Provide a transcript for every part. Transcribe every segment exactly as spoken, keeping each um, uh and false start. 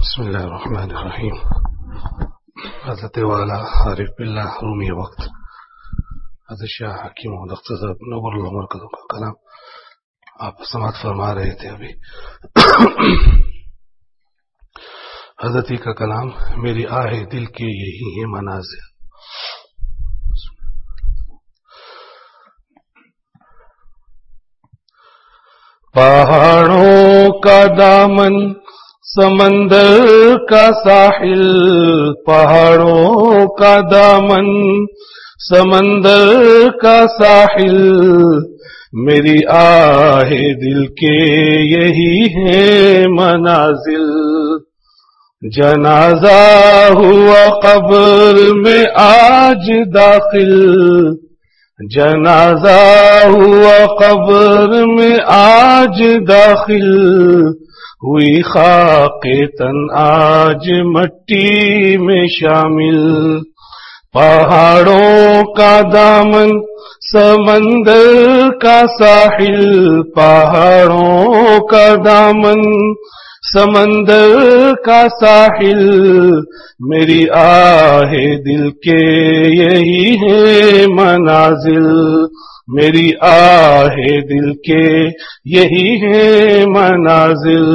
بسم اللہ الرحمن الرحیم. حضرت والا عارف باللہ رومی وقت حضرت شاہ حکیم محمد اختصر نور اللہ مرکز کا کلام آپ سماعت فرما رہے تھے. ابھی حضرت کا کلام میری آہ دل کے یہی ہے منازل. پہاڑوں کا دامن سمندر کا ساحل، پہاڑوں کا دامن سمندر کا ساحل، میری آہ دل کے یہی ہے منازل. جنازہ ہوا قبر میں آج داخل، جنازہ ہوا قبر میں آج داخل، ہوئی خاک تن آج مٹی میں شامل. پہاڑوں کا دامن سمندر کا ساحل، پہاڑوں کا دامن سمندر کا ساحل، میری آہ دل کے یہی ہے منازل، میری آہ دل کے یہی ہے منازل.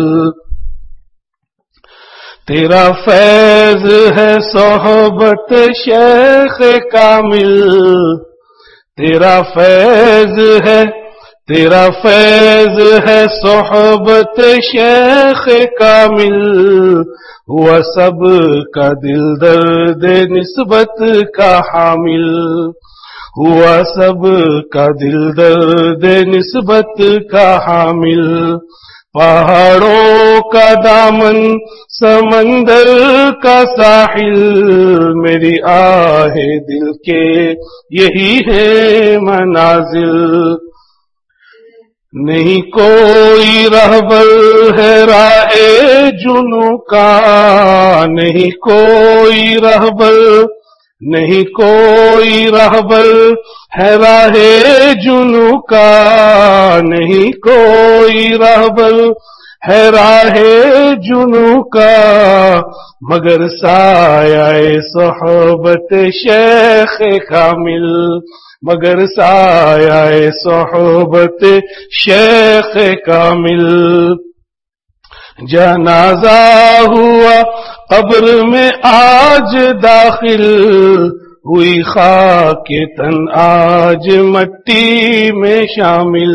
تیرا فیض ہے صحبت شیخ کامل، تیرا فیض ہے تیرا فیض ہے صحبت شیخ کامل، ہوا سب کا دل درد نسبت کا حامل، ہوا سب کا دل درد نسبت کا حامل. پہاڑوں کا دامن سمندر کا ساحل، میری آہ دل کے یہی ہے منازل. نہیں کوئی رہبر ہے راہ جنوں کا، نہیں کوئی رہبر نہیں کوئی رہبر ہے راہ جنوں کا، نہیں کوئی رہبر ہے راہ جنوں کا، مگر سایہ صحبت شیخ کامل، مگر سایہ صحبت شیخ کامل. جنازہ ہوا قبر میں آج داخل، ہوئی خاک تن آج مٹی میں شامل.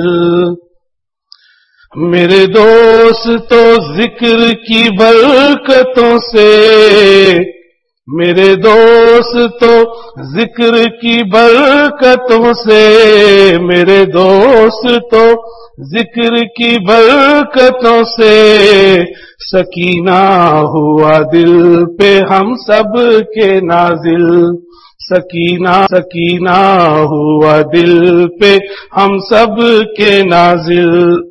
میرے دوستو ذکر کی برکتوں سے، میرے دوستو ذکر کی برکتوں سے، میرے دوستو ذکر کی برکتوں سے، سکینہ ہوا دل پہ ہم سب کے نازل، سکینہ سکینہ ہوا دل پہ ہم سب کے نازل.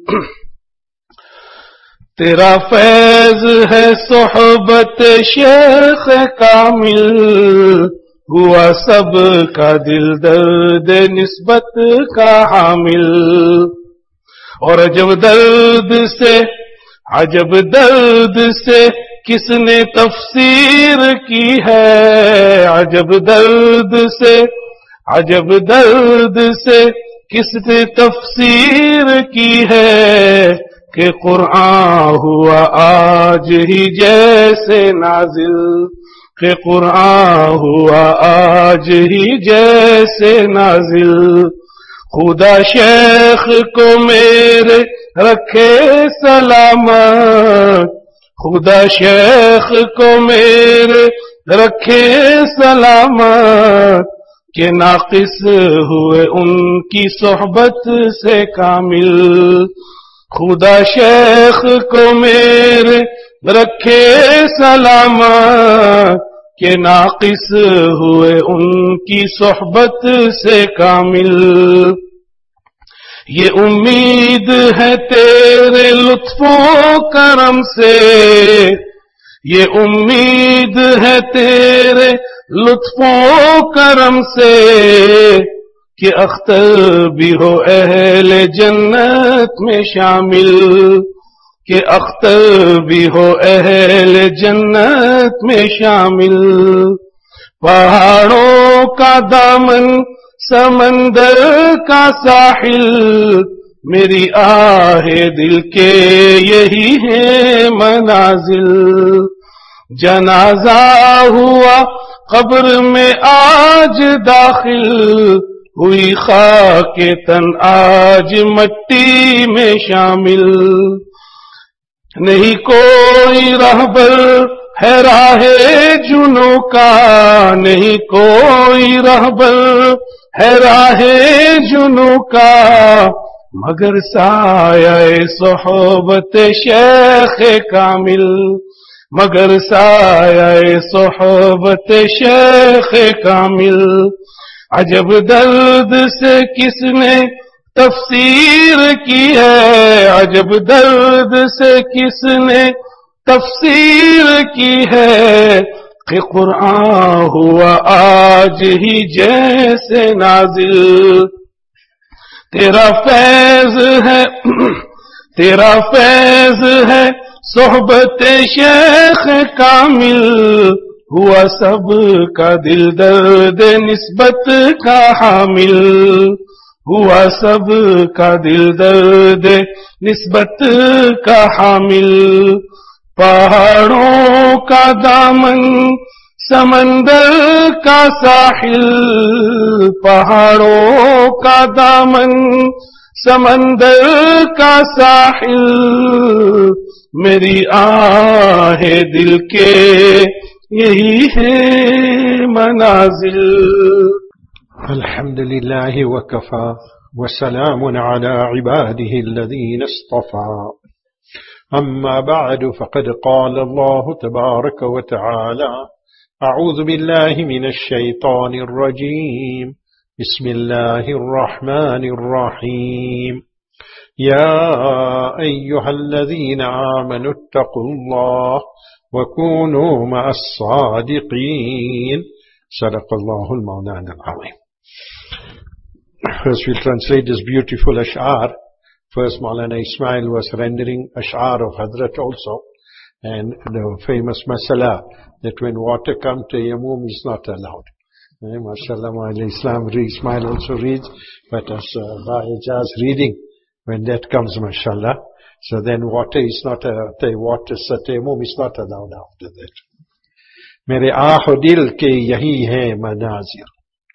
تیرا فیض ہے صحبت شیخ کامل، ہوا سب کا دل درد نسبت کا حامل. اور عجب درد سے عجب درد سے کس نے تفسیر کی ہے، عجب درد سے عجب درد سے کس نے تفسیر کی ہے، کہ قرآن ہوا آج ہی جیسے نازل، کہ قرآن ہوا آج ہی جیسے نازل. خدا شیخ کو میرے رکھے سلامت، خدا شیخ کو میرے رکھے سلامت، کہ ناقص ہوئے ان کی صحبت سے کامل. خدا شیخ کو میرے رکھے سلامت، کہ ناقص ہوئے ان کی صحبت سے کامل. یہ امید ہے تیرے لطف و کرم سے، یہ امید ہے تیرے لطف و کرم سے، کہ اختر بھی ہو اہل جنت میں شامل، کہ اختر بھی ہو اہل جنت میں شامل. پہاڑوں کا دامن سمندر کا ساحل میری آہ دل کے یہی ہے منازل. جنازہ ہوا قبر میں آج داخل ہوئی خاک تن آج مٹی میں شامل. نہیں کوئی رہبر ہے راہ جنوں کا نہیں کوئی رہبر ہے راہ جنوں کا مگر سایہ صحبت شیخ کامل مگر سایہ صحبت شیخ کامل. عجب درد سے کس نے تفسیر کی ہے عجب درد سے کس نے تفسیر کی ہے کہ قرآن ہوا آج ہی جیسے نازل. تیرا فیض ہے تیرا فیض ہے صحبت شیخ کامل. ہوا سب کا دل درد نسبت کا حامل ہوا سب کا دل درد نسبت کا حامل. پہاڑوں کا دامن سمندر کا ساحل پہاڑوں کا دامن سمندر کا ساحل میری آہ دل کے یہی ہے منازل. الحمد لله وكفى وسلام على عباده الذين اصطفى. أما بعد فقد قال الله تبارك وتعالى أعوذ بالله من الشيطان الرجيم بسم الله الرحمن الرحيم. يا أيها الذين آمنوا اتقوا الله وكونوا مع الصادقين. صدق الله المولانا العظيم. First we'll translate this beautiful ash'ar. First Maulana Ismail was rendering ash'ar of Hazrat also, and the famous masala that when water comes to Yamum is not allowed. Eh, MashaAllah, Maulana Islam Ismail also reads, but as uh, Ba'ijaz reading, when that comes, MashaAllah, so then water is not, uh, the water, Tayammum is not allowed after that. Mere ah dil ke yahi hai manazir.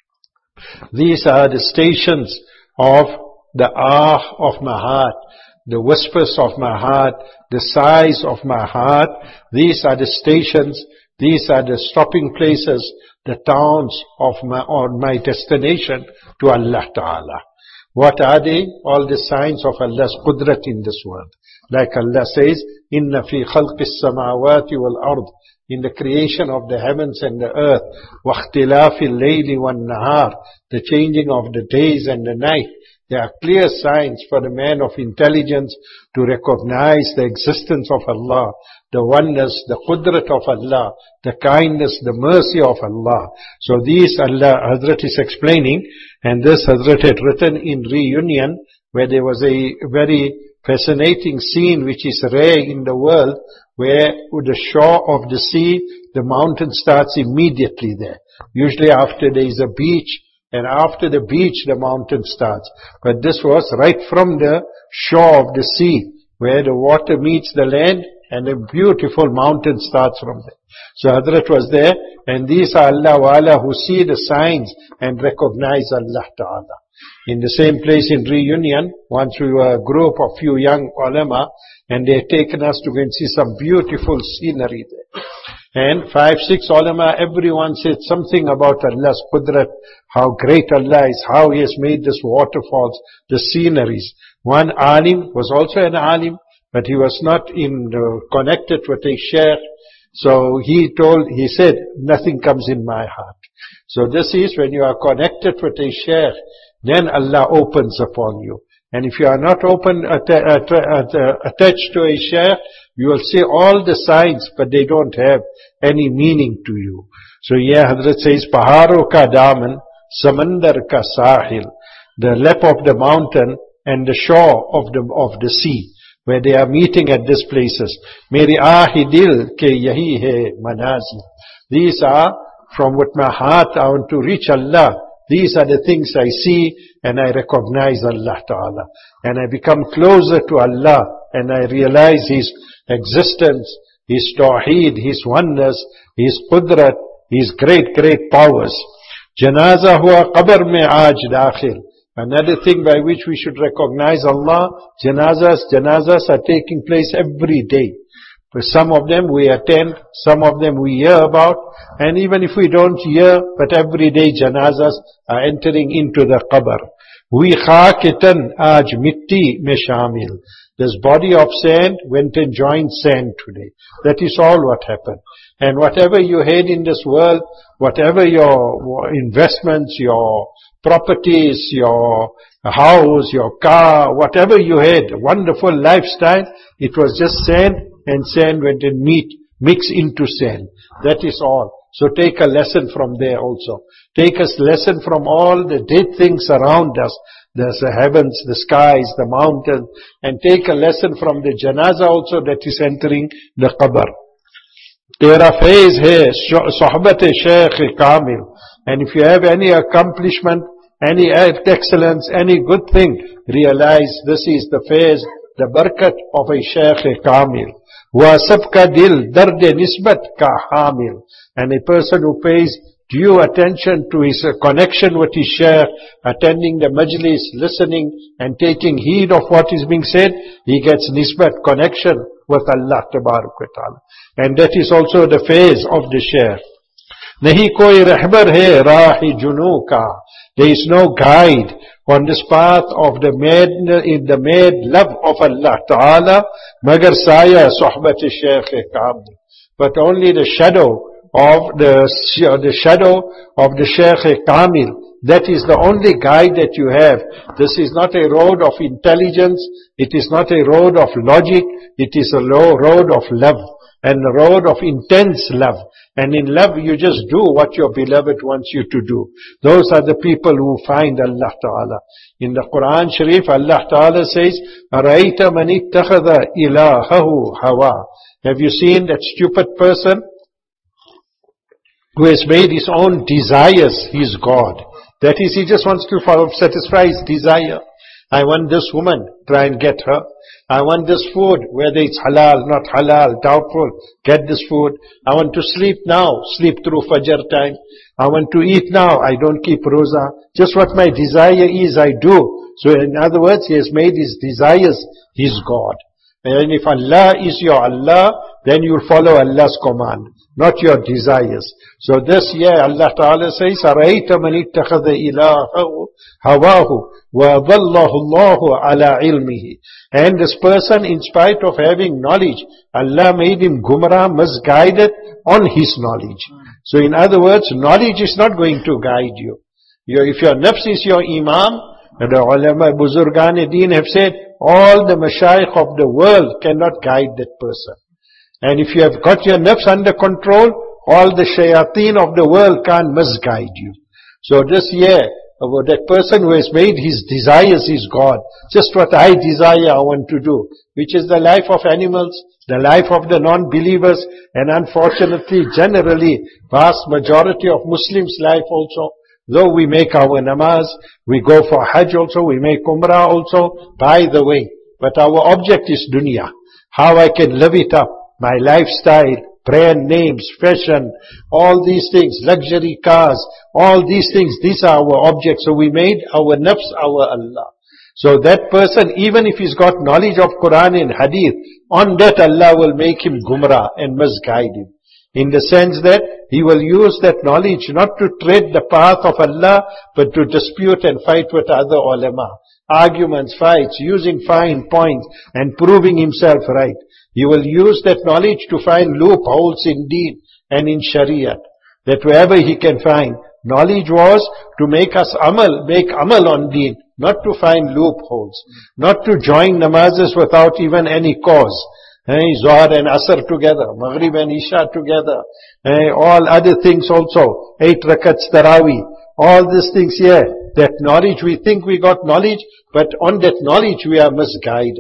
These are the stations of the ah of my heart, the whispers of my heart, the sighs of my heart. These are the stations, these are the stopping places, the towns of my, or my destination to Allah Ta'ala. What are they? All the signs of Allah's qudrat in this world. Like Allah says, Inna fi khalqis samawati wal ard, in the creation of the heavens and the earth, وَاخْتِلَافِ اللَّيْلِ وَالنَّهَارِ, the changing of the days and the night. There are clear signs for the man of intelligence to recognize the existence of Allah, the oneness, the qudrat of Allah, the kindness, the mercy of Allah. So these Allah, Hazrat is explaining, and this Hazrat had written in Reunion, where there was a very fascinating scene which is rare in the world, where with the shore of the sea, the mountain starts immediately there. Usually after there is a beach, and after the beach the mountain starts. But this was right from the shore of the sea, where the water meets the land, and a beautiful mountain starts from there. So Hazrat was there, and these are Allah Wala who see the signs and recognize Allah Ta'ala. In the same place in Reunion, once we were a group of few young ulama, and they had taken us to go and see some beautiful scenery there. And five, six ulama, everyone said something about Allah's qudrat, how great Allah is, how He has made this waterfalls, the sceneries. One alim was also an alim, but he was not in uh, connected with a sheikh. So he told, he said, nothing comes in my heart. So this is when you are connected with a sheikh, then Allah opens upon you. And if you are not open, atta- atta- atta- attached to a sheikh, you will see all the signs, but they don't have any meaning to you. So yeah, Hazrat says, Paharo ka daman, samandar ka sahil, the lap of the mountain and the shore of the, of the sea. where they are meeting at these places. Meri aahi dil ke yahi hai manazil. These are from what my heart I want to reach Allah. These are the things I see and I recognize Allah Ta'ala. And I become closer to Allah and I realize His existence, His tawheed, His oneness, His qudrat, His great, great powers. Janaza hua qabr mein aaj dakhil. Another thing by which we should recognize Allah, janazas, janazas are taking place every day. For some of them we attend, some of them we hear about, and even if we don't hear, but every day janazas are entering into the qabr. We khakitan aaj mitti mein shamil. This body of sand went and joined sand today. That is all what happened. And whatever you had in this world, whatever your investments, your properties, your house, your car, whatever you had, wonderful lifestyle, it was just sand, and sand went and meet, mix into sand. That is all. So take a lesson from there also. Take a lesson from all the dead things around us. There's the heavens, the skies, the mountains, and take a lesson from the janaza also that is entering the qabr. Tera faiz hai sohbat Shaykh Kamil. And if you have any accomplishment, any excellence, any good thing, realize this is the faiz, the barakat of a Shaykh Kamil. Wa sabka dil darde nisbat ka hamil. And a person who pays due attention to his connection with his shaykh, attending the majlis, listening and taking heed of what is being said, he gets nisbat, connection with Allah Tabarak wa Ta'ala. And that is also the phase of the shaykh. Nahi koi rahbar hai rahi junu ka. There is no guide on this path of the mad, in the mad love of Allah Ta'ala, magar saya sohbat shaykh kamil. But only the shadow of the, the shadow of the Shaykh Kamil. That is the only guide that you have. This is not a road of intelligence. It is not a road of logic. It is a low road of love and a road of intense love. And in love you just do what your beloved wants you to do. Those are the people who find Allah Ta'ala. In the Quran Sharif, Allah Ta'ala says, أَرَأَيْتَ مَنِ اتَّخَذَ إِلَهَهُ هَوَى. Have you seen that stupid person who has made his own desires his God? That is, he just wants to satisfy his desire. I want this woman, try and get her. I want this food, whether it's halal, not halal, doubtful, get this food. I want to sleep now, sleep through Fajr time. I want to eat now, I don't keep roza. Just what my desire is, I do. So in other words, he has made his desires his God. And if Allah is your Allah, then you'll follow Allah's command, not your desires. So this year Allah Ta'ala says, أَرَأَيْتَ مَنِ اتَّخَذَ إِلَهَهُ هَوَاهُ وَضَلَّهُ اللَّهُ عَلَى عِلْمِهِ. And this person, in spite of having knowledge, Allah made him gumrah, misguided on his knowledge. So in other words, knowledge is not going to guide you. Your, if your nafs is your imam, and the ulama, Buzurgan-e-Deen have said, all the mashayikh of the world cannot guide that person. And if you have got your nafs under control, all the shayateen of the world can't misguide you. So this year, that person who has made his desires his God, just what I desire I want to do, which is the life of animals, the life of the non-believers, and unfortunately, generally, vast majority of Muslims' life also. Though we make our namaz, we go for hajj also, we make umrah also, by the way. But our object is dunya. How I can live it up, my lifestyle, brand names, fashion, all these things, luxury cars, all these things, these are our objects. So we made our nafs our Allah. So that person, even if he's got knowledge of Quran and Hadith, on that Allah will make him gumrah and misguide him. In the sense that he will use that knowledge not to tread the path of Allah, but to dispute and fight with other ulama. Arguments, fights, using fine points and proving himself right. He will use that knowledge to find loopholes in deen and in shariat. That wherever he can find. Knowledge was to make us amal, make amal on deen, not to find loopholes. Not to join namazes without even any cause. Hey, Zohar and Asr together, Maghrib and Isha together, hey, all other things also, eight rakats Taraweeh, all these things here, that knowledge, we think we got knowledge, but on that knowledge we are misguided.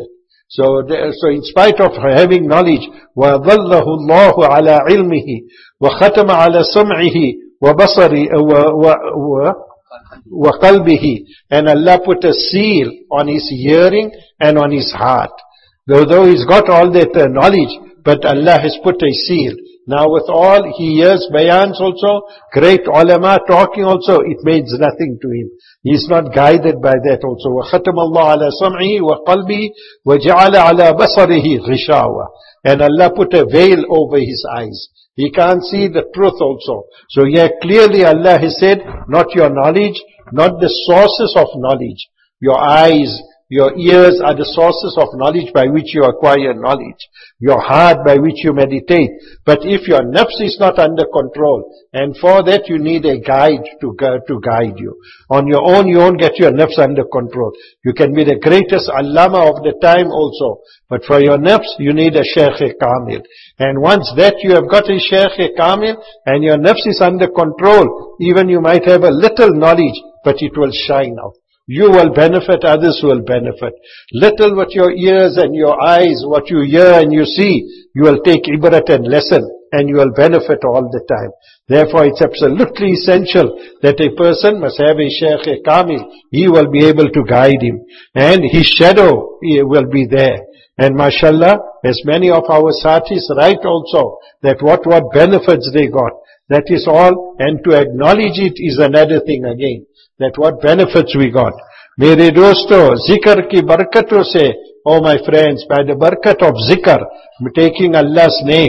So, the, so in spite of having knowledge, وَظَلَّهُ اللَّهُ عَلَى عِلْمِهِ وَخَتَمَ عَلى سَمْعِهِ وَبَصَرِهِ وَقَلْبِهِ, and Allah put a seal on his hearing and on his heart. Though, though he's got all that uh, knowledge, but Allah has put a seal. Now with all, he hears bayans also, great ulama talking also, it means nothing to him. He's not guided by that also. وَخَتَمَ اللَّهُ عَلَى سَمْعِهِ وَقَلْبِهِ وَجَعَلَ عَلَى بَصَرِهِ غِشَاوَةً, and Allah put a veil over his eyes. He can't see the truth also. So yeah, clearly Allah has said, not your knowledge, not the sources of knowledge. Your eyes, your ears are the sources of knowledge by which you acquire knowledge. Your heart by which you meditate. But if your nafs is not under control, and for that you need a guide to, to guide you. On your own you won't get your nafs under control. You can be the greatest allama of the time also. But for your nafs you need a shaykh kamil. And once that you have got a shaykh kamil, and your nafs is under control, even you might have a little knowledge, but it will shine out. You will benefit, others will benefit. Little what your ears and your eyes, what you hear and you see, you will take ibrat and lesson, and you will benefit all the time. Therefore it's absolutely essential that a person must have a shaykh kamil. He will be able to guide him. And his shadow will be there. And mashallah, as many of our sathis write also, that what, what benefits they got. That is all. And to acknowledge it is another thing again. That what benefits we got. Mere dosto, zikr ki barakaton se, oh my friends, by the barakat of zikr, taking Allah's name.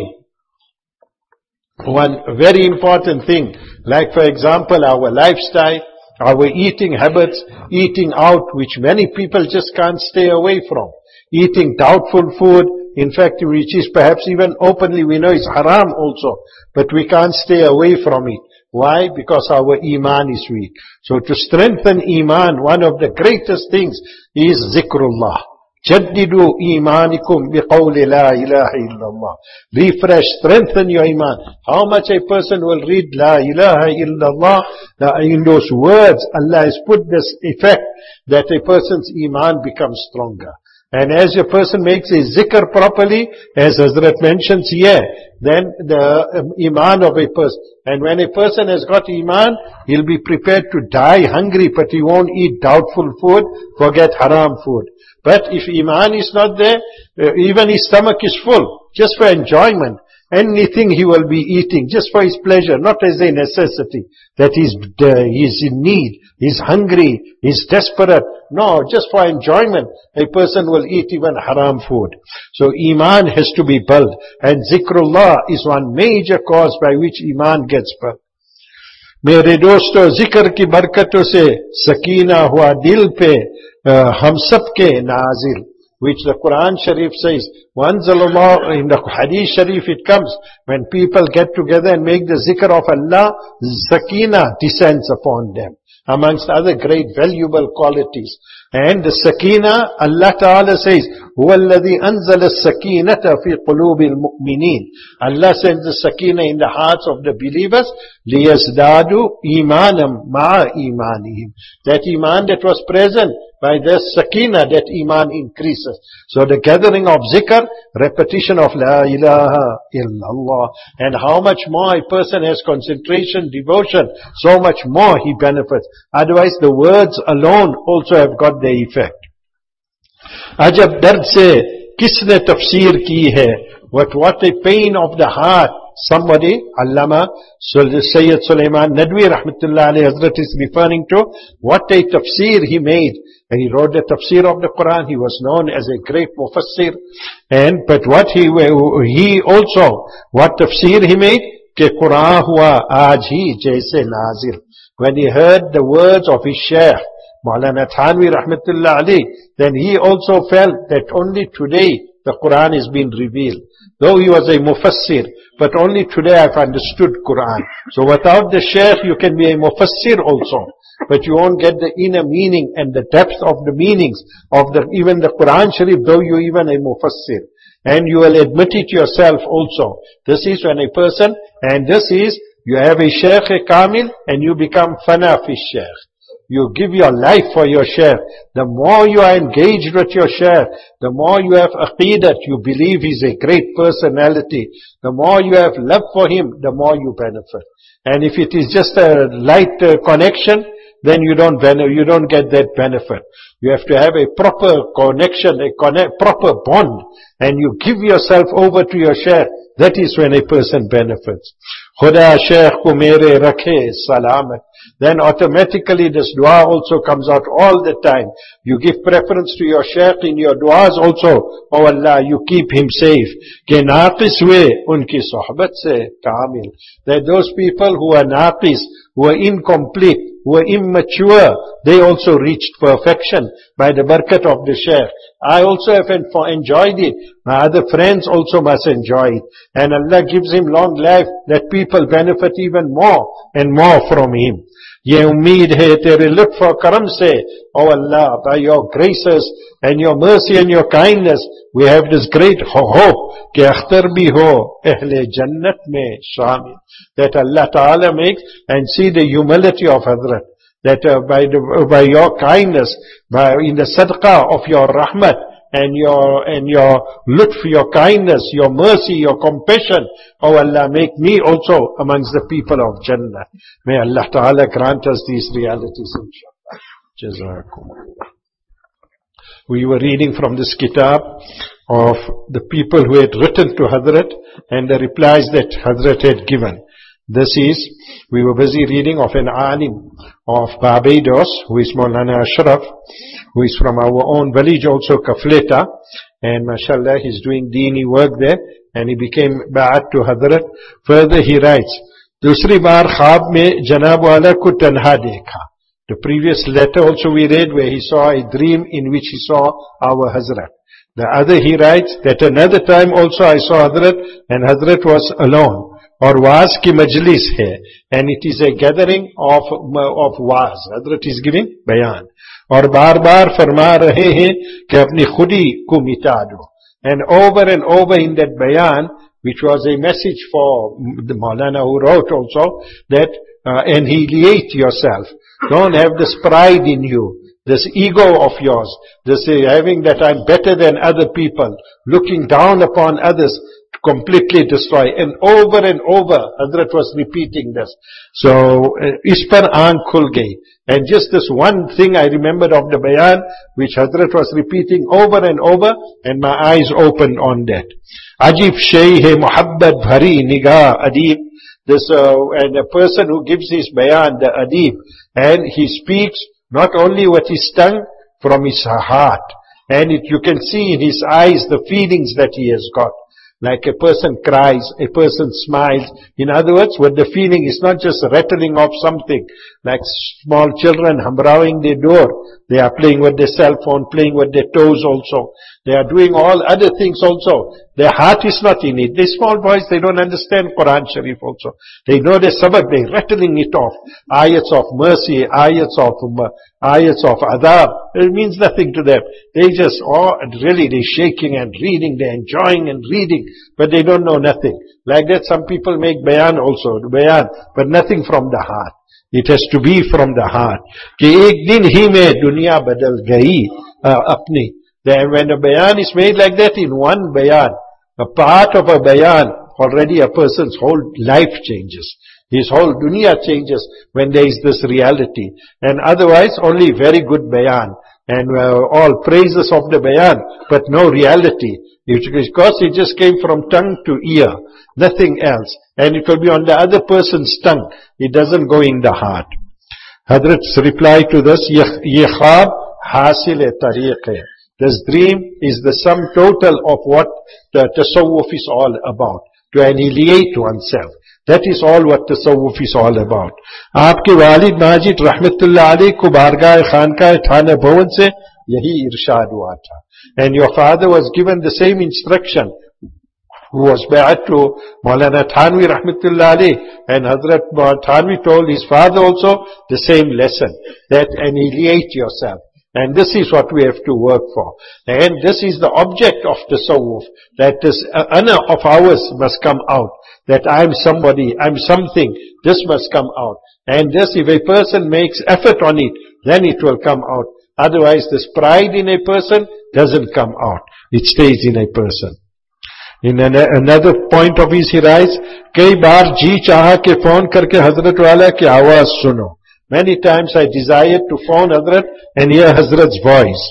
One very important thing, like for example our lifestyle, our eating habits, eating out, which many people just can't stay away from. Eating doubtful food, in fact which is perhaps even openly we know it's haram also, but we can't stay away from it. Why? Because our iman is weak. So to strengthen iman, one of the greatest things is zikrullah. Jaddidu imanikum biqawli la ilaha illallah. Refresh, strengthen your iman. How much a person will read la ilaha illallah, in those words Allah has put this effect that a person's iman becomes stronger. And as a person makes a zikr properly, as Hazrat mentions here, then the um, iman of a person. And when a person has got iman, he'll be prepared to die hungry, but he won't eat doubtful food, forget haram food. But if iman is not there, uh, even his stomach is full, just for enjoyment. Anything he will be eating, just for his pleasure, not as a necessity, that he's, uh, he's in need, he's hungry, he's desperate. No, just for enjoyment, a person will eat even haram food. So iman has to be built, and zikrullah is one major cause by which iman gets built. मेरे दोस्तों, जिक्र की बरकतों से सकीना हुआ दिल पे हम सब के नाजिल, which the Quran Sharif says, Wanzalallah, in the Hadith Sharif it comes, when people get together and make the zikr of Allah, sakina descends upon them, amongst other great valuable qualities. And the sakina, Allah Ta'ala says, هُوَ الَّذِي أَنزَلَ السَّكِينَةَ فِي قُلُوبِ الْمُؤْمِنِينَ. Allah sends the sakina in the hearts of the believers, لِيَزْدَادُوا إِيمَانًا مَعَ إِيمَانِهِمْ. That iman that was present, by the sakina, that iman increases. So the gathering of zikr, repetition of la ilaha illallah, and how much more a person has concentration, devotion, so much more he benefits. Otherwise the words alone also have got their effect. Ajab dard se kisne tafsir ki hai? What, what a pain of the heart. Somebody, Allama Sayyid Sulaiman Nadwi Rahmatullah alayhi Hazrat is referring to, what a tafsir he made. And he wrote the tafsir of the Quran. He was known as a great mufassir. And, but what he, he also, what tafsir he made? Ke Quran hua aaj hi jaise nazir. When he heard the words of his Shaykh, Maulana Thanvi Rahmatullah alayhi, then he also felt that only today the Quran is being revealed. Though he was a mufassir, but only today I've understood Quran. So without the Shaykh you can be a mufassir also, but you won't get the inner meaning and the depth of the meanings of the, even the Quran Sharif, though you're even a mufassir. And you will admit it yourself also. This is when a person, and this is, you have a Shaykh Kamil and you become fana fi Shaykh. you give your life for your Shaykh, the more you are engaged with your Shaykh, the more you have aqidat, you believe he's a great personality, the more you have love for him, the more you benefit. And if it is just a light uh, connection, then you don't you don't get that benefit. You have to have a proper connection, a connect, proper bond, and you give yourself over to your Shaykh. That is when a person benefits. Khuda Shaykh ko mere rakhe salamat. Then automatically this dua also comes out all the time. You give preference to your Shaykh in your duas also. Oh Allah, you keep him safe. Ke naqis we unki sohbat se kamil. That those people who are naqis, who are incomplete, who are immature, they also reached perfection by the barakat of the Shaykh. I also have enjoyed it. My other friends also must enjoy it. And Allah gives him long life that people benefit even more and more from him. Ye ummeed hai tere lutf aur karam se. Oh Allah, by your graces and your mercy and your kindness, we have this great hope कि अख्तर भी हो अहले जन्नत में शामिल. That Allah Ta'ala makes, and see the humility of Hazrat. That uh, by, the, by your kindness, by in the sadaqah of your rahmat, and your, and your lutf, your kindness, your mercy, your compassion, oh Allah, make me also amongst the people of Jannah. May Allah Ta'ala grant us these realities, inshallah. Jazakumullah. We were reading from this kitab of the people who had written to Hazrat and the replies that Hazrat had given. This is, we were busy reading of an alim of Barbados, who is Maulana Ashraf, who is from our own village also, Kafleta, and mashallah, he's doing deeni work there, and he became ba'at to Hazrat. Further he writes, Dusri baar khab mein Janab wala ko tanha dekha. The previous letter also we read where he saw a dream in which he saw our Hazrat. The other he writes that another time also I saw Hazrat and Hazrat was alone. Or Waz ki majlis hai. And it is a gathering of, of Waz. Hazrat is giving bayan. Or bar bar farma rahe hain ki apni khudi ko mita do. And over and over in that bayan, which was a message for the Maulana who wrote also, that uh, annihilate yourself. Don't have this pride in you, this ego of yours, this uh, having that I'm better than other people, looking down upon others, completely destroy. And over and over, Hazrat was repeating this. So, is par aankh khul gayi. And just this one thing I remembered of the bayan, which Hazrat was repeating over and over, and my eyes opened on that. Ajib shay hai muhabbat bhari nigah adib. This, uh, and a person who gives his bayan, the adib, and he speaks not only with his tongue, from his heart. And it, you can see in his eyes the feelings that he has got. Like a person cries, a person smiles. In other words, what the feeling is not just rattling off something, like small children hamrowing their door. They are playing with their cell phone, playing with their toes also. They are doing all other things also. Their heart is not in it. The small boys, they don't understand Quran Sharif also. They know their sabak, they're rattling it off. Ayats of mercy, ayats of, um, ayats of adab. It means nothing to them. They just, oh, really, they're shaking and reading, they're enjoying and reading, but they don't know nothing. Like that, some people make bayan also, bayan, but nothing from the heart. It has to be from the heart. Ki ek din hi mein dunya badal gayi apni. Then when a bayan is made like that in one bayan, a part of a bayan, already a person's whole life changes. His whole dunya changes when there is this reality. And otherwise, only very good bayan. And uh, all praises of the bayan, but no reality. Because it just came from tongue to ear. Nothing else. And it will be on the other person's tongue. It doesn't go in the heart. Hazrat's reply to this, Ye khab hasil-e-tariq hai. This dream is the sum total of what the tasawwuf is all about. To annihilate oneself. That is all what tasawwuf is all about. Aapke walid Majid rahmatullah alayh ko bargah khanka thana bhavan se yahi irshad hua tha. And your father was given the same instruction, who was ba'at to Maulana Thanvi rahmatullah alayh, and Hazrat Thanvi told his father also the same lesson, that annihilate yourself. And this is what we have to work for. And this is the object of tasawwuf, that this ana of ours must come out, that I'm somebody, I'm something, this must come out. And this, if a person makes effort on it, then it will come out. Otherwise, this pride in a person doesn't come out. It stays in a person. In an, another point of his, he writes, कई बार जी चाहा के phone करके हजरत वाला की आवाज सुनो. Many times I desired to phone Hazrat and hear Hazrat's voice.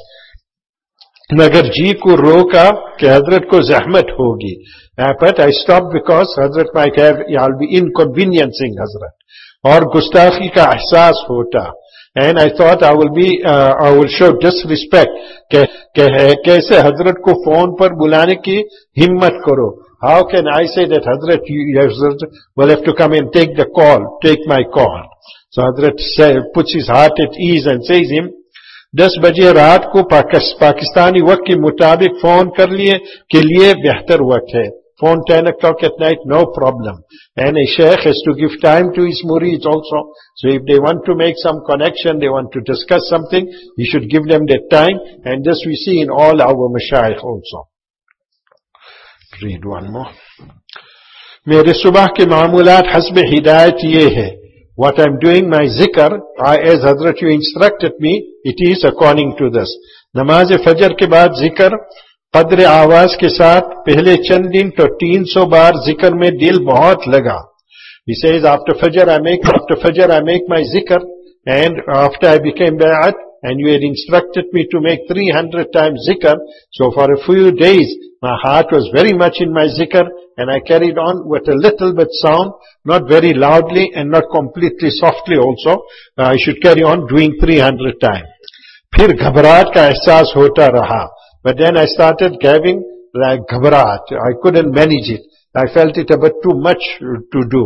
मगर जी को रोका कि हजरत को जहमत होगी. But I stopped because Hazrat might have, I'll be inconveniencing Hazrat. और गुस्ताखी का एहसास होता. And I thought I will be, uh, I will show disrespect. के, के, कैसे हजरत को फोन पर बुलाने की हिम्मत करो. How can I say that Hazrat, you, Hazrat will have to come and take the call, take my call. So Hazrat say, puts his heart at ease and says him, दस बजे रात को पाकिस्तानी वक्त के मुताबिक फोन कर लिए के लिए बेहतर वक्त है. Phone ten o'clock at night, no problem. And a sheikh has to give time to his murids also. So if they want to make some connection, they want to discuss something, he should give them that time. And this we see in all our mashayikh also. Read one more. मेरे सुबह के मामूलात हस्ब हिदायत ये है. What I'm doing, my zikr, I, as Hazrat you instructed me, it is according to this. नमाज फजर के बाद जिक्र कद्र आवाज के साथ पहले चंद दिन तो तीन सौ बार जिक्र में दिल बहुत लगा. He says, after Fajr I make, after Fajr I make my zikr, and after I became Bai'at, and you had instructed me to make three hundred times zikr, so for a few days my heart was very much in my zikr, and I carried on with a little bit sound, not very loudly and not completely softly also. Uh, I should carry on doing three hundred times. फिर घबराहट का एहसास होता रहा. But then I started having like घबराहट. I couldn't manage it. I felt it a bit too much to do.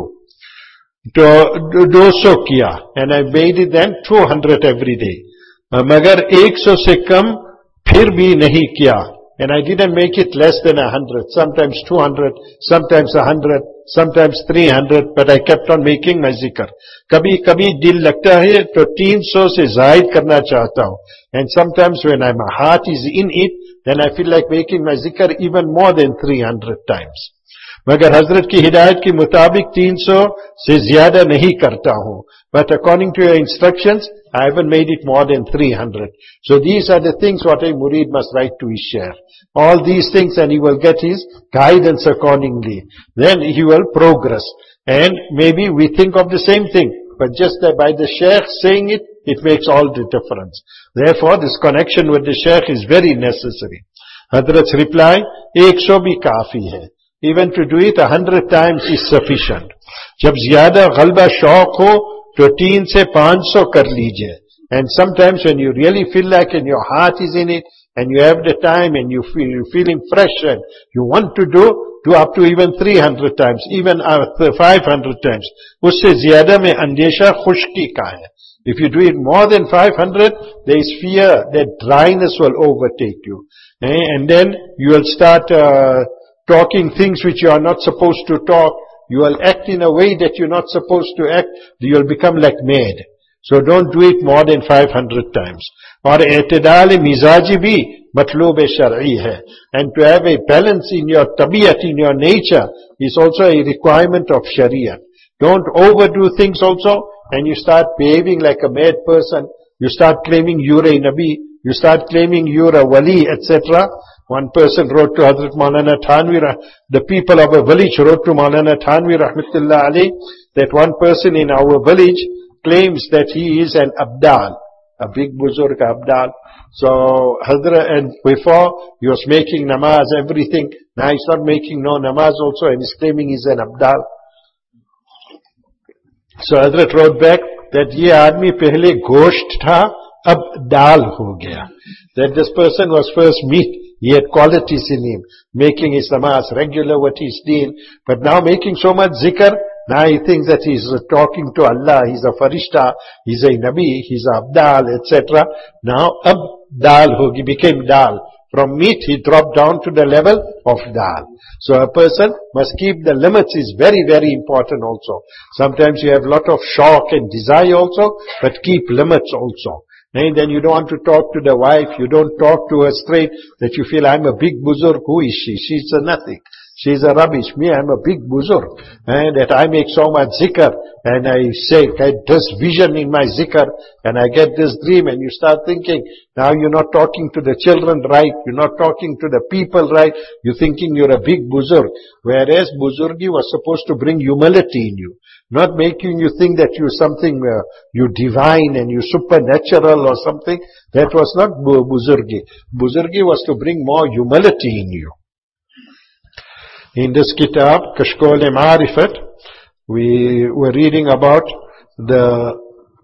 तो दो सौ किया, and I made it then two hundred every day. मगर एक सौ से कम फिर भी नहीं किया. And I didn't make it less than a hundred, sometimes two hundred, sometimes a hundred, sometimes three hundred, but I kept on making my zikr. कभी कभी दिल लगता है तो तीन सौ से जायद करना चाहता हूँ. And sometimes when my heart is in it, then I feel like making my zikr even more than three hundred times. मगर हजरत की हिदायत के मुताबिक तीन सौ से ज्यादा नहीं करता हूँ. But according to your instructions, I haven't made it more than three hundred. So these are the things what a murid must write to his sheikh. All these things, and he will get his guidance accordingly. Then he will progress. And maybe we think of the same thing, but just by the sheikh saying it, it makes all the difference. Therefore, this connection with the sheikh is very necessary. Hazrat's reply, एक सौ भी काफी है. Even to do it a hundred times is sufficient. जब ज्यादा गलबा शौक हो तो तीन से पांच सौ कर लीजिए. And sometimes when you really feel like and your heart is in it and you have the time and you feel you're feeling fresh and you want to do, do up to even three hundred times, even five hundred times. उससे ज्यादा में अंदेशा खुश्की का है. If you do it more than five hundred, there is fear that dryness will overtake you. And then you will start uh, talking things which you are not supposed to talk. You will act in a way that you're not supposed to act. You will become like mad. So don't do it more than five hundred times. और एतदाल मिजाजी भी मतलूब शरई है. And to have a balance in your tabiyat, in your nature, is also a requirement of Sharia. Don't overdo things also, and you start behaving like a mad person. You start claiming you're a Nabi. You start claiming you're a wali, et cetera. One person wrote to Hazrat Maulana Thanvi, the people of a village wrote to Maulana Thanvi rahmatullah alayh, that one person in our village claims that he is an abdal, a big buzurg abdal. So Hazrat, and before he was making namaz, everything. Now he's not making no namaz also, and he's claiming he's an abdal. So Hazrat wrote back that ye aadmi pehle gosht tha, ab dal ho gaya. That this person was first meat. He had qualities in him, making his namaz regular with his deen, but now making so much zikr, now he thinks that he's talking to Allah, he's a farishta, he's a nabi, he's a abdal, et cetera. Now abdal ho, he became dal. From meat he dropped down to the level of dal. So a person must keep the limits, is very, very important also. Sometimes you have a lot of shock and desire also, but keep limits also. And then you don't want to talk to the wife, you don't talk to her straight, that you feel I'm a big buzurg, who is she? She's a nothing. She's a rubbish. Me, I'm a big buzurg. And that I make so much zikr. And I say, get this vision in my zikr. And I get this dream. And you start thinking, now you're not talking to the children right. You're not talking to the people right. You're thinking you're a big buzurg. Whereas buzurgi was supposed to bring humility in you. Not making you think that you're something, uh, you divine and you supernatural or something. That was not bu- buzurgi. Buzurgi was to bring more humility in you. In this kitab, Kashkol-e-Ma'rifat, we were reading about the,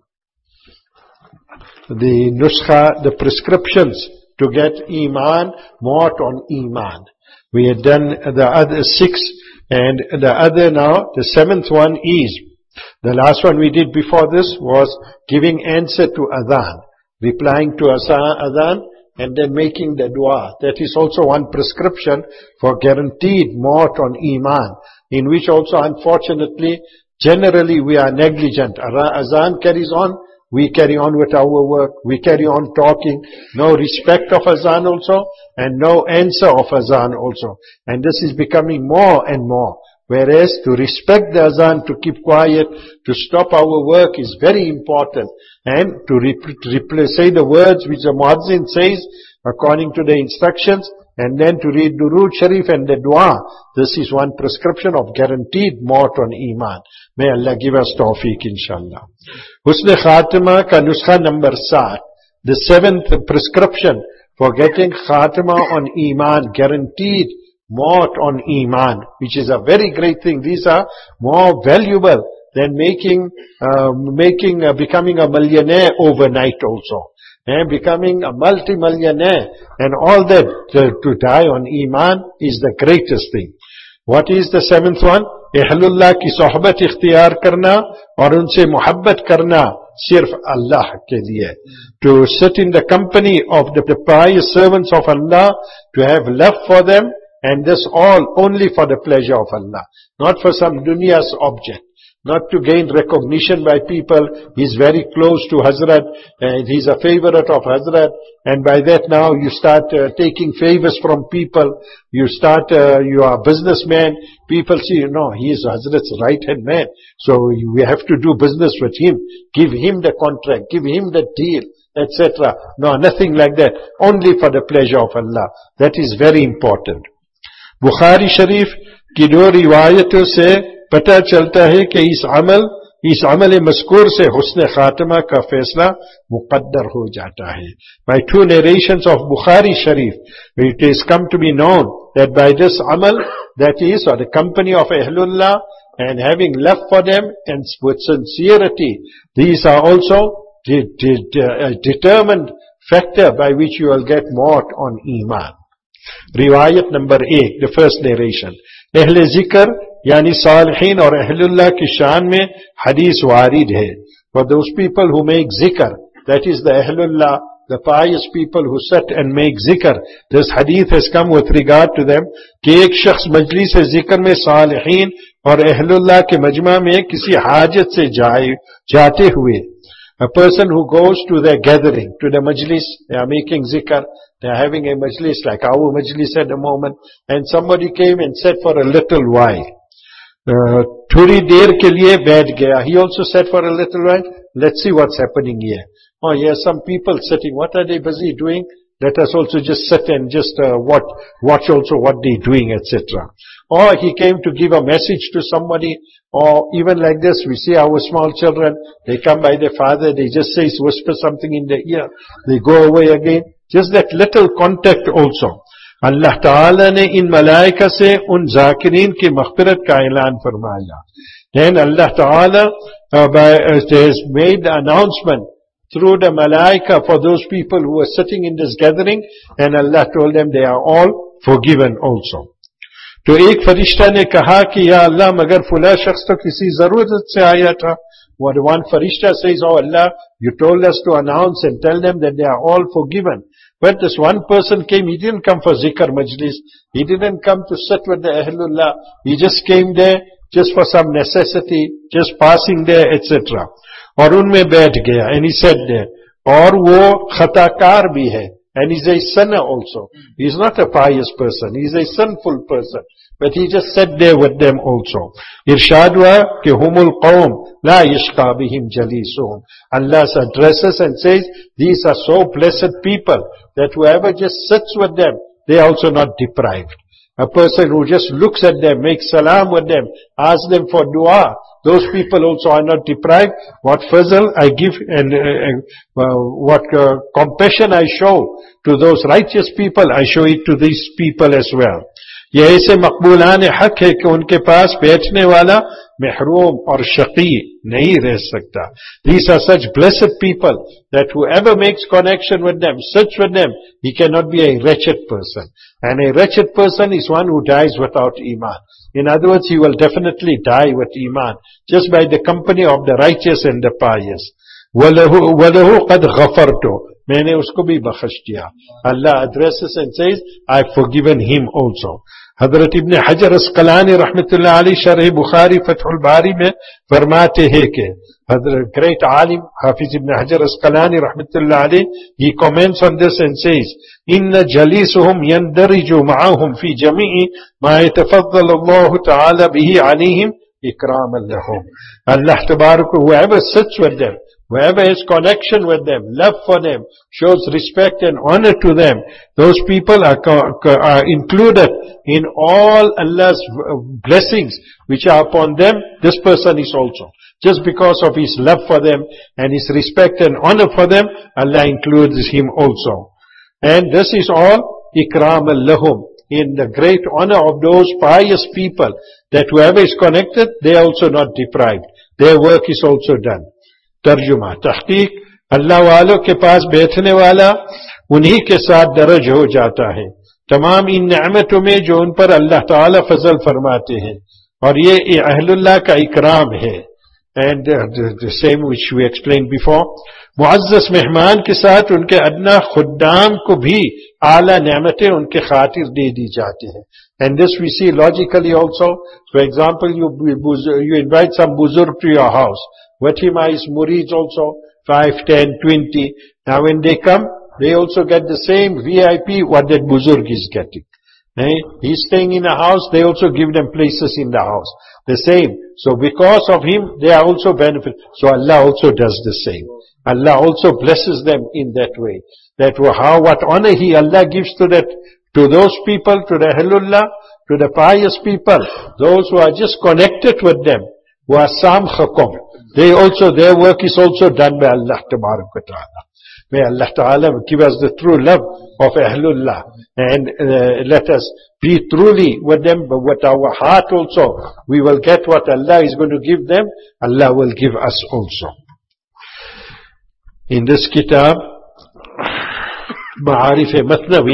the nuskha, the prescriptions to get iman, mort on iman. We had done the other six, and the other now, the seventh one is, the last one we did before this was giving answer to adhan, replying to adhan, and then making the dua. That is also one prescription for guaranteed mort on iman, in which also unfortunately, generally we are negligent. Azan carries on, we carry on with our work, we carry on talking, no respect of azan also, and no answer of azan also. And this is becoming more and more. Whereas to respect the azan, to keep quiet, to stop our work is very important. And to repl- say the words which the muazzin says according to the instructions, and then to read Durood Sharif and the dua. This is one prescription of guaranteed mort on iman. May Allah give us tawfiq, inshallah. Husn Khatima ka nuskha number seven. The seventh prescription for getting Khatima on iman, guaranteed mort on iman, which is a very great thing. These are more valuable than making, uh, making, uh, becoming a millionaire overnight also. And becoming a multi-millionaire and all that, to, to die on iman is the greatest thing. What is the seventh one? Ahlullah ki sohbat ikhtiyar karna aur unse muhabbat karna sirf Allah ke liye. To sit in the company of the, the pious servants of Allah, to have love for them, and this all only for the pleasure of Allah, not for some dunya's object. Not to gain recognition by people. He's very close to Hazrat, and he's a favorite of Hazrat, and by that now you start uh, taking favors from people. You start, uh, you are a businessman. People see, you know, he is Hazrat's right-hand man, so we have to do business with him. Give him the contract, give him the deal, et cetera. No, nothing like that. Only for the pleasure of Allah. That is very important. Bukhari Sharif की दो रिवायतों से पता चलता है कि इस अमल इस अमल मज़कूर से हुस्न खातिमा का फैसला मुक़द्दर हो जाता है. By two narrations of Bukhari Sharif, it is come to be known that by this amal, that is, or the company of Ahlullah, and having love for them and with sincerity, these are also the, the, the determined factor by which you will get mort on iman. Riwayat number eight, the first narration. Ahle zikr, yani salihin और अहलुल्लाह की शान में हदीस वारिद है. For those people who make zikr, that is the ahlullah, the pious people who sit and make zikr, this hadith has come with regard to them कि एक शख्स मजलिस zikr में सालिहीन और अहलुल्लाह के मजमा में किसी हाजत से जाए जाते हुए, a person who goes to their gathering, to the majlis, they are making zikr, they are having a majlis like our majlis at the moment, and somebody came and sat for a little while. Uh, थोड़ी देर के लिए बैठ गया. He also sat for a little while. Let's see what's happening here. Oh, here are some people sitting. What are they busy doing? Let us also just sit and just uh, watch, watch also what they're doing, et cetera. Or he came to give a message to somebody, or even like this, we see our small children, they come by their father, they just say, whisper something in their ear, they go away again. Just that little contact also. Allah Ta'ala ने इन मलाइका से उन जाकिरीन की मग़फ़िरत का ऐलान फरमाया. Then Allah Ta'ala uh, by, uh, has made the announcement through the malaika for those people who were sitting in this gathering, and Allah told them they are all forgiven also. तो एक फरिश्ता ने कहा कि या अल्लाह मगर फुला शख्स तो किसी जरूरत से आया था. What one farishta says, oh Allah, you told us to announce and tell them that they are all forgiven. But this one person came, he didn't come for zikr majlis, he didn't come to sit with the ahlullah, he just came there just for some necessity, just passing there, et cetera. और उनमें बैठ गया, and he said there, और वो खताकार भी है, and he's a sinner also. He's not a pious person, he's a sinful person. but he just sat there with them also. Irshad wa ki humul qawm la yashqa bihim jalisuhum. Allah addresses and says, these are so blessed people that whoever just sits with them, they are also not deprived. A person who just looks at them, makes salam with them, asks them for dua, those people also are not deprived. What fazl I give and uh, uh, what uh, compassion I show to those righteous people, I show it to these people as well. ये ऐसे मकबूलान हक है कि उनके पास बैठने वाला महरूम और शकी नहीं रह सकता. These are such blessed people that whoever makes connection with them, sits with them, he cannot be a wretched person. And a wretched person is one who dies without iman. In other words, he will definitely die with iman, just by the company of the righteous and the pious. وَلَهُ وَلَهُ قَدْ غَفَرْتُ. मैंने उसको भी बख्श दिया. Allah addresses and says, I've forgiven him also. हजरत इब्न हजर अस्कलानी रहमतुल्लाह अलैह शरह बुखारी फतहुल बारी में फरमाते हैं कि हजरत ग्रेट आलिम हाफिज इब्न हजर अस्कलानी रहमतुल्लाह अलैह, he comments on this and says, إن جليسهم يندرج معهم في جميع ما يتفضل الله تعالى به عليهم إكراما لهم. Allah Tabarak, whoever sits with them, whoever has connection with them, love for them, shows respect and honor to them, those people are, are included in all Allah's blessings which are upon them. This person is also. Just because of his love for them and his respect and honor for them, Allah includes him also. And this is all ikram al-lahum, in the great honor of those pious people, that whoever is connected, they are also not deprived. Their work is also done. तर्जुमा तहकीक अल्लाह वालों के पास बैठने वाला उन्हीं के साथ दर्ज हो जाता है तमाम इन नेमतों में जो उन पर अल्लाह ताला फजल फरमाते हैं, और ये अहलुल्लाह का इकराम है. And the same which we explain before, मुअज़्ज़ज़ मेहमान के साथ उनके अदना खुद्दाम को भी आला नेमतें उनके खातिर दे दी जाती हैं. And this we see logically also. For example, you you invite some buzurg to your house. With him are his murids also, five, ten, twenty. Now when they come, they also get the same V I P what that buzurg is getting. Eh? He's staying in a house, they also give them places in the house. The same. So because of him, they are also benefit. So Allah also does the same. Allah also blesses them in that way. That how, what honor He, Allah gives to that, to those people, to the Ahlullah, to the pious people, those who are just connected with them, who are samkhakum. They also, their work is also done by Allah Tabarak wa Ta'ala. May Allah Ta'ala give us the true love of Ahlullah, and uh, let us be truly with them, but with our heart also. We will get what Allah is going to give them, Allah will give us also. In this kitab, Ma'arif-e-Mathnawi,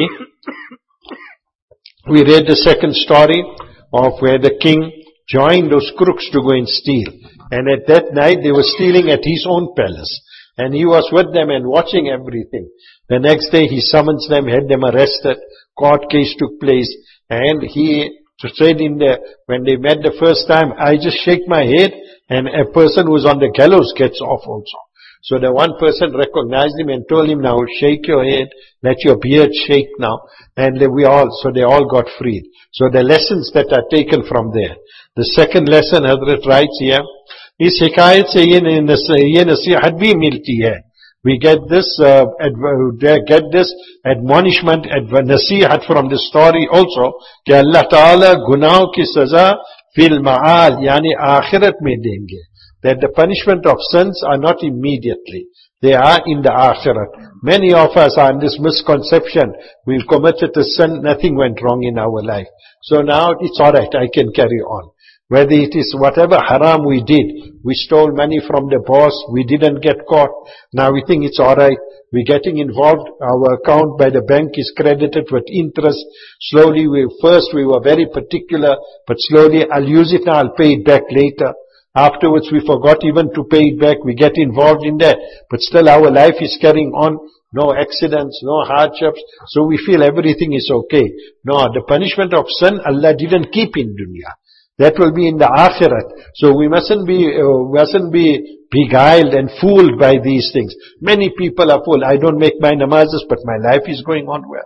we read the second story of where the king joined those crooks to go and steal. And at that night they were stealing at his own palace. And he was with them and watching everything. The next day he summons them, had them arrested, court case took place, and he said in the, when they met the first time, I just shake my head and a person who's on the gallows gets off also. So the one person recognized him and told him, now shake your head, let your beard shake now. And we all, so they all got freed. So the lessons that are taken from there. The second lesson, Hazrat writes here, इस हिकायत से ये ये नसीहत भी मिलती है. We get this, uh, get this admonishment, nasihat from the story also, कि अल्लाह ताला गुनाहों की सजा फिल मआल यानी आखिरत में देंगे. That the punishment of sins are not immediately. They are in the akhirat. Many of us are in this misconception. We've committed a sin, nothing went wrong in our life. So now it's alright, I can carry on. Whether it is whatever haram we did, we stole money from the boss, we didn't get caught, now we think it's alright, we're getting involved, our account by the bank is credited with interest, slowly we, first we were very particular, but slowly I'll use it now, I'll pay it back later. Afterwards we forgot even to pay it back, we get involved in that, but still our life is carrying on, no accidents, no hardships, so we feel everything is okay. No, the punishment of sin Allah didn't keep in dunya. That will be in the akhirat. So we mustn't be, uh, mustn't be beguiled and fooled by these things. Many people are fooled. I don't make my namazes, but my life is going on well.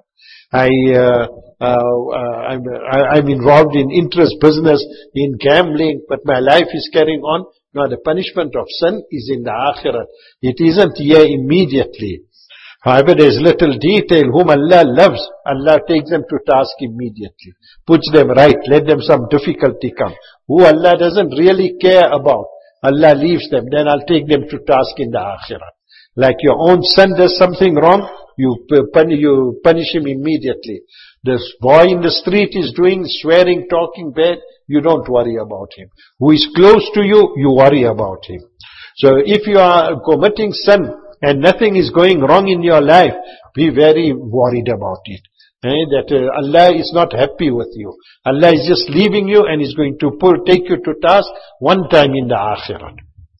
I, uh, uh, uh, I'm, I, I'm involved in interest business, in gambling, but my life is carrying on. No, the punishment of sin is in the Akhirat. It isn't here immediately. However, there's little detail. Whom Allah loves, Allah takes them to task immediately. Puts them right. Let them some difficulty come. Who Allah doesn't really care about, Allah leaves them. Then I'll take them to task in the Akhirat. Like your own son does something wrong, you punish, you punish him immediately. This boy in the street is doing, swearing, talking bad, you don't worry about him. Who is close to you, you worry about him. So if you are committing sin and nothing is going wrong in your life, be very worried about it. Eh? That uh, Allah is not happy with you. Allah is just leaving you and is going to pull, take you to task one time in the Akhirat.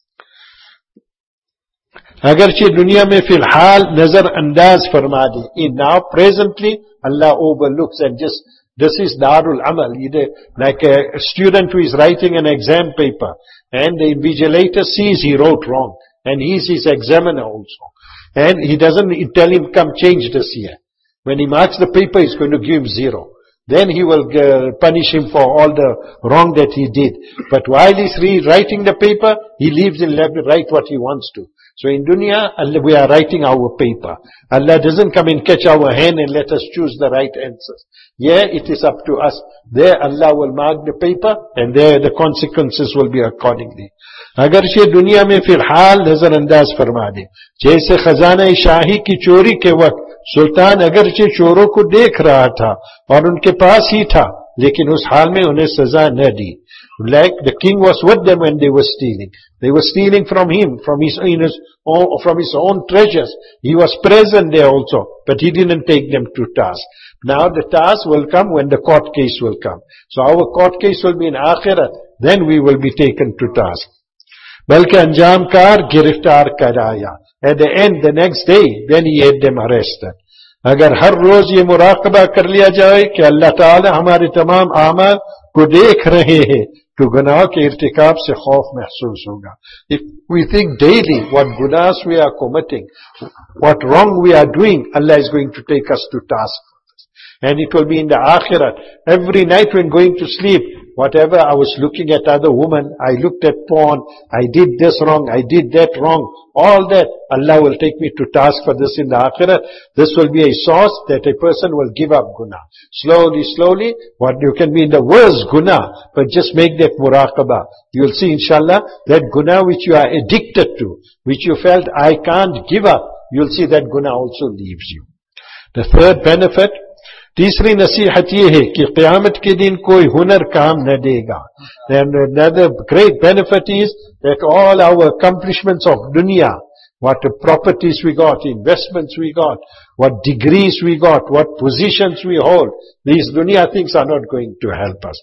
अगरचे दुनिया में फिलहाल नजर अंदाज फरमा दे. In now presently Allah overlooks and just this is Darul Amal. Like a student who is writing an exam paper and the invigilator sees he wrote wrong and he is his examiner also, and he doesn't tell him come change this here. When he marks the paper he's going to give him zero. Then he will uh, punish him for all the wrong that he did. But while he's rewriting the paper, he leaves him left to write what he wants to. So in dunya, Allah, we are writing our paper. Allah doesn't come and catch our hand and let us choose the right answers. Yeah, it is up to us. There Allah will mark the paper and there the consequences will be accordingly. अगरचे दुनिया में फिलहाल नजरअंदाज फरमा दे. जैसे खजाना शाही की चोरी के वक्त सुल्तान अगरचे चोरों को देख रहा था और उनके पास ही था, लेकिन उस हाल में उन्हें सजा न दी. Like the king was with them when they were stealing. They were stealing from him, from his, his own, from his own treasures. He was present there also, but he didn't take them to task. Now the task will come when the court case will come. So our court case will be in Akhirat. Then we will be taken to task. बल्कि अंजाम car गिरफ्तार कराया. At the end, the next day, then he had them arrested. अगर हर रोज ये मुराकबा कर लिया जाए कि अल्लाह ताला हमारे तमाम आमाल को देख रहे हैं, तो गुनाह के इर्तिकाब से खौफ महसूस होगा. If we think daily what gunas we are committing, what wrong we are doing, Allah is going to take us to task. And it will be in the Akhirat. Every night when going to sleep, whatever I was looking at other women, I looked at porn, I did this wrong, I did that wrong, all that, Allah will take me to task for this in the Akhirat. This will be a source that a person will give up guna. Slowly, slowly, what you can be in the worst guna, but just make that muraqabah. You will see inshallah, that guna which you are addicted to, which you felt I can't give up, you will see that guna also leaves you. The third benefit, तीसरी नसीहत ये है कि क़यामत के दिन कोई हुनर काम न देगा. And another great benefit is that all our accomplishments of dunya, what properties we got, investments we got, what degrees we got, what positions we hold, these dunya things are not going to help us.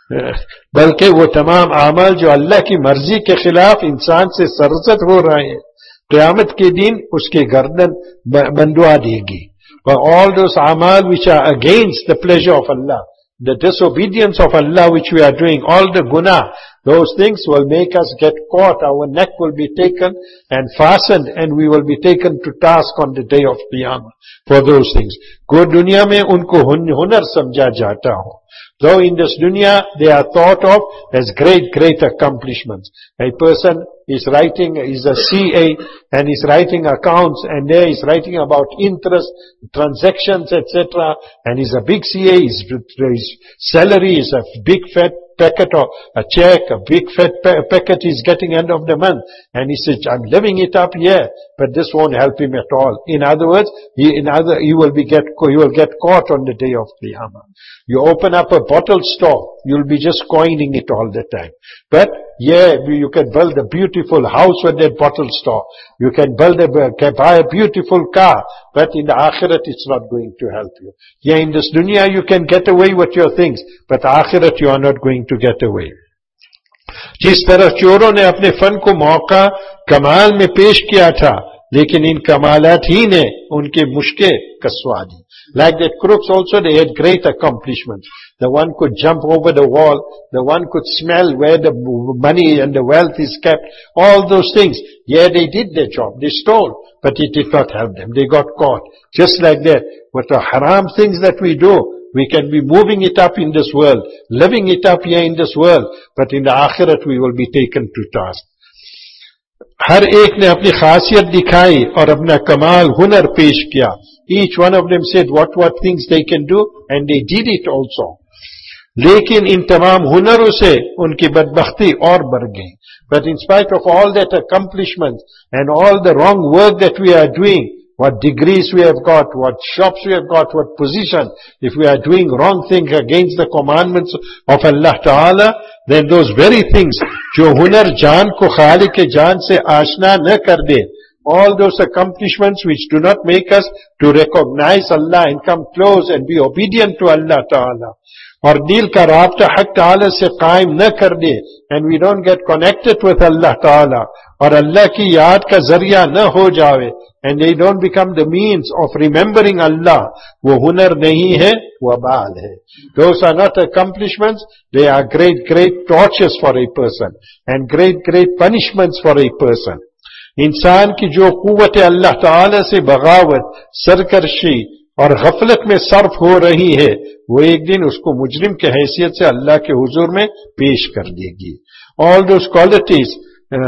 बल्कि वो तमाम आमाल जो अल्लाह की मर्जी के खिलाफ इंसान से सरजद हो रहे हैं, क़यामत के दिन उसके गर्दन मंडवा देगी. For all those amal which are against the pleasure of Allah, the disobedience of Allah which we are doing, all the guna, those things will make us get caught. Our neck will be taken and fastened and we will be taken to task on the day of Qiyamah for those things. Ko dunya mein unko hunar samjha jata ho. Though in this dunya they are thought of as great, great accomplishments. A person is writing, is a C A and is writing accounts and there is writing about interest, transactions, et cetera. And he's a big C A, his, his salary is a big fat packet or a check, a big fat pa- packet he's getting end of the month. And he says, I'm living it up here, but this won't help him at all. In other words, he, in other, he will be get, he will get caught on the day of Qiyamah. You open up a bottle store, you'll be just coining it all the time. But yeah, you can build a beautiful house with that bottle store. You can build a, can buy a beautiful car. But in the Akhirat, it's not going to help you. Yeah, in this dunya, you can get away with your things. But Akhirat, you are not going to get away. जिस तरह चोरों ने अपने fun को मौका कमाल में पेश किया था, लेकिन इन कमालात ही ने उनके मुश्के कसवा दी. Like that crooks also, they had great accomplishments. The one could jump over the wall, the one could smell where the money and the wealth is kept, all those things. Yeah, they did their job, they stole, but it did not help them. They got caught. Just like that, what the haram things that we do, we can be moving it up in this world, living it up here in this world, but in the akhirat we will be taken to task. हर एक ने अपनी खासियत दिखाई और अपना कमाल हुनर पेश किया. Each one of them said what what things they can do, and they did it also. लेकिन इन तमाम हुनरों से उनकी बदबख्ती और बढ़ गई. But in spite of all that accomplishment and all the wrong work that we are doing, what degrees we have got, what shops we have got, what position, if we are doing wrong things against the commandments of Allah Ta'ala, then those very things, जो हुनर जान को खालिक के जान से आशना न कर दे, all those accomplishments which do not make us to recognize Allah and come close and be obedient to Allah Ta'ala, और दिल का राब्ता हक ताला से कायम न कर दे, and we don't get connected with Allah Ta'ala, और अल्लाह की याद का जरिया न हो जावे, and they don't become the means of remembering Allah, वो हुनर नहीं है, वबाल है. Those are not accomplishments, they are great, great tortures for a person, and great, great punishments for a person. इंसान की जो कुव्वत अल्लाह ताला से बगावत, सरकर्शी और गफलत में सर्फ हो रही है, वो एक दिन उसको मुजरिम के हैसियत से अल्लाह के हुजूर में पेश कर देगी. All those qualities, uh,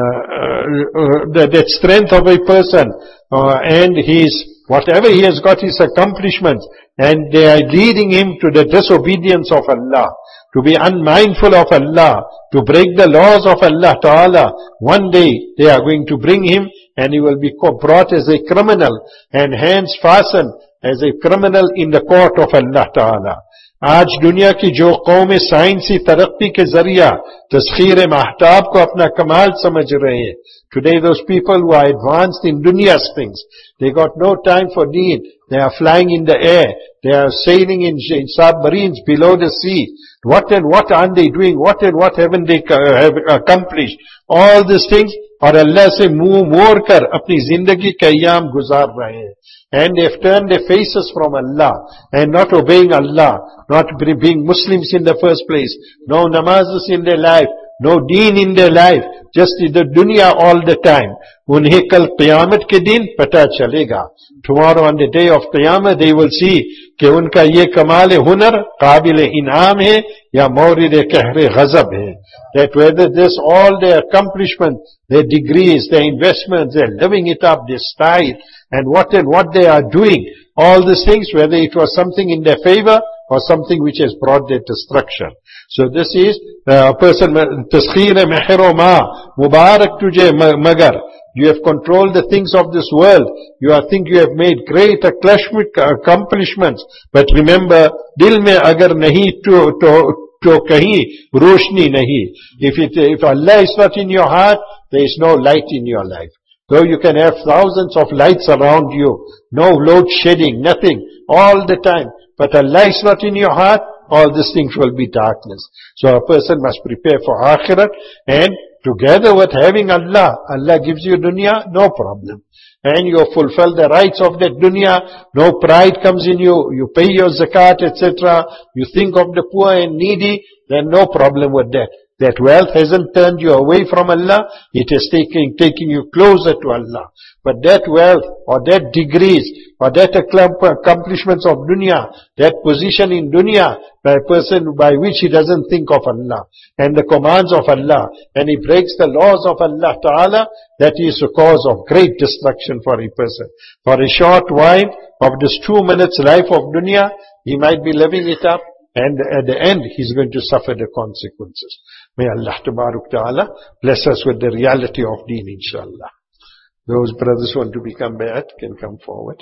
uh, that, that strength of a person, uh, and his, whatever he has got, his accomplishments, and they are leading him to the disobedience of Allah, to be unmindful of Allah, to break the laws of Allah Ta'ala. One day they are going to bring him and he will be brought as a criminal and hands fastened as a criminal in the court of Allah Ta'ala. आज दुनिया की जो कौम साइंसी तरक्की के जरिया तस्खीर महताब को अपना कमाल समझ रहे हैं, today those people who are advanced in dunya's things, they got no time for deen. They are flying in the air, they are sailing in submarines below the sea. What and what aren't they doing? What and what haven't they have accomplished? All these things, और अल्लाह से मुंह मोड़ कर अपनी जिंदगी के अय्याम गुजार रहे हैं. And they've turned their faces from Allah and not obeying Allah, not being Muslims in the first place, no namazes in their life, no deen in their life, just in the dunya all the time. उन्हें कल क़यामत के दिन पता चलेगा. Tomorrow on the day of Qiyamah they will see कि उनका ये कमाल हुनर काबिल इनाम है या मौरिद कहर गज़ब है. That whether this all their accomplishment, their degrees, their investments, their living it up, their style, and what and what they are doing, all these things, whether it was something in their favor or something which has brought their destruction. So this is a person, taskhir mehro ma, mubarak tujhe magar. You have controlled the things of this world. You are think you have made great accomplishments. But remember, dil mein agar nahi to, to, to kahin roshni nahi. If it, if Allah is not in your heart, there is no light in your life. Though you can have thousands of lights around you, no load shedding, nothing, all the time. But Allah is not in your heart, all these things will be darkness. So a person must prepare for akhirat, and together with having Allah, Allah gives you dunya, no problem. And you fulfill the rights of that dunya, no pride comes in you, you pay your zakat, et cetera. You think of the poor and needy, then no problem with that. That wealth hasn't turned you away from Allah, it is taking, taking you closer to Allah. But that wealth, or that degrees, or that accomplishments of dunya, that position in dunya, by a person by which he doesn't think of Allah, and the commands of Allah, and he breaks the laws of Allah Ta'ala, that is a cause of great destruction for a person. For a short while of this two minutes life of dunya, he might be living it up, and at the end, he's going to suffer the consequences. May Allah Tabaruk Ta'ala bless us with the reality of deen, inshallah. Those brothers who want to become Bai'at can come forward,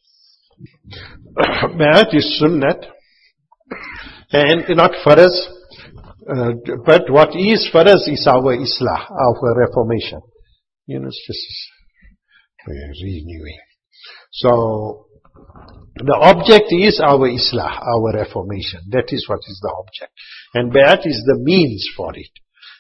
inshallah. Bai'at is sunnat, and not faraz, uh, but what is faraz is our islah, our reformation. You know, it's just renewing. So, the object is our islah, our reformation. That is what is the object. And Bai'at is the means for it.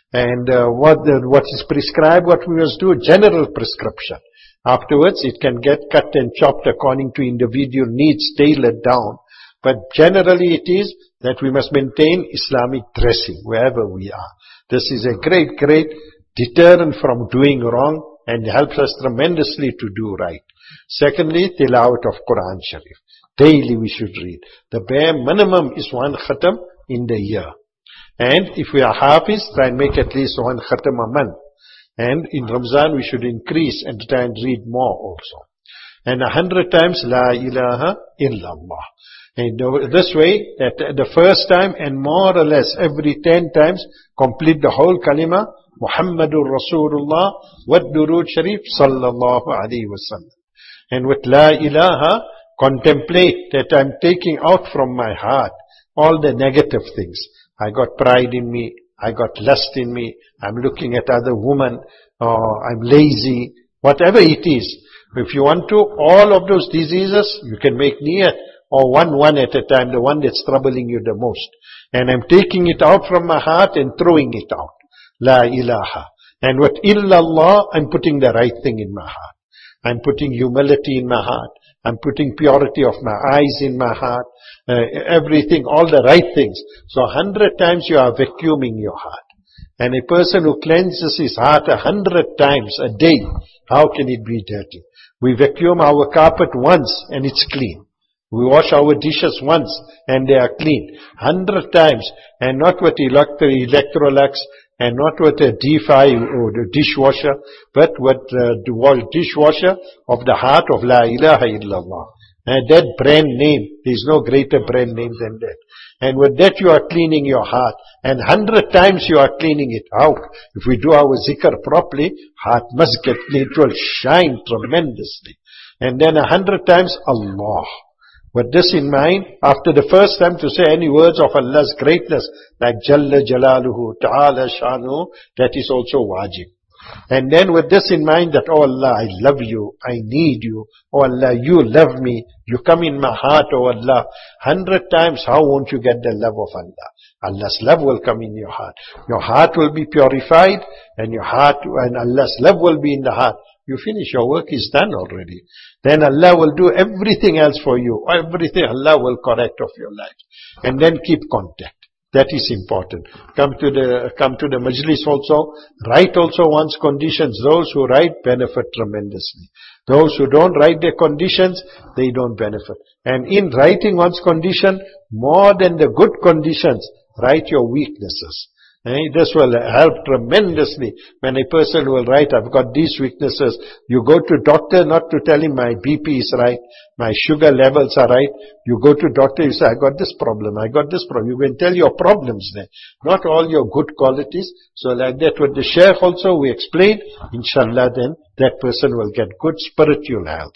And uh, what, the, what is prescribed, what we must do, general prescription. Afterwards, it can get cut and chopped according to individual needs, tailored down. But generally it is that we must maintain Islamic dressing wherever we are. This is a great, great deterrent from doing wrong and helps us tremendously to do right. Secondly, tilawat of Quran Sharif. Daily we should read. The bare minimum is one khatam in the year. And if we are hafiz, try and make at least one khatam a month. And in Ramzan we should increase and try and read more also. And a hundred times, La ilaha illallah. And this way, that the first time and more or less every ten times, complete the whole kalima, Muhammadur Rasulullah, wa Durood Sharif, sallallahu alayhi wa sallam. And with La ilaha, contemplate that I'm taking out from my heart all the negative things. I got pride in me, I got lust in me, I'm looking at other women, or I'm lazy, whatever it is. If you want to, all of those diseases, you can make niyat, or one one at a time, the one that's troubling you the most. And I'm taking it out from my heart and throwing it out. La ilaha. And with illallah, I'm putting the right thing in my heart. I'm putting humility in my heart. I'm putting purity of my eyes in my heart. Uh, everything, all the right things. So a hundred times you are vacuuming your heart. And a person who cleanses his heart a hundred times a day, how can it be dirty? We vacuum our carpet once and it's clean. We wash our dishes once and they are clean. Hundred times, and not with Electrolux and not with a D five or the dishwasher, but with the dishwasher of the heart of La ilaha illallah. And that brand name, there is no greater brand name than that. And with that you are cleaning your heart. And hundred times you are cleaning it out. If we do our zikr properly, heart must get clean. It will shine tremendously. And then a hundred times, Allah. With this in mind, after the first time to say any words of Allah's greatness, like Jalla Jalaluhu, Ta'ala Shanu, that is also wajib. And then with this in mind that, oh Allah, I love you, I need you, oh Allah, you love me, you come in my heart, oh Allah, hundred times, how won't you get the love of Allah? Allah's love will come in your heart. Your heart will be purified, and your heart, and Allah's love will be in the heart. You finish, your work is done already. Then Allah will do everything else for you. Everything Allah will correct of your life. And then keep contact. That is important. Come to the, come to the majlis also. Write also one's conditions. Those who write benefit tremendously. Those who don't write their conditions, they don't benefit. And in writing one's condition, more than the good conditions, write your weaknesses. Eh, this will help tremendously. When a person will write, I've got these weaknesses. You go to doctor not to tell him my B P is right, my sugar levels are right. You go to doctor, you say, I got this problem, I got this problem. You can tell your problems there, not all your good qualities. So like that with the sheikh also we explain, inshallah then that person will get good spiritual health.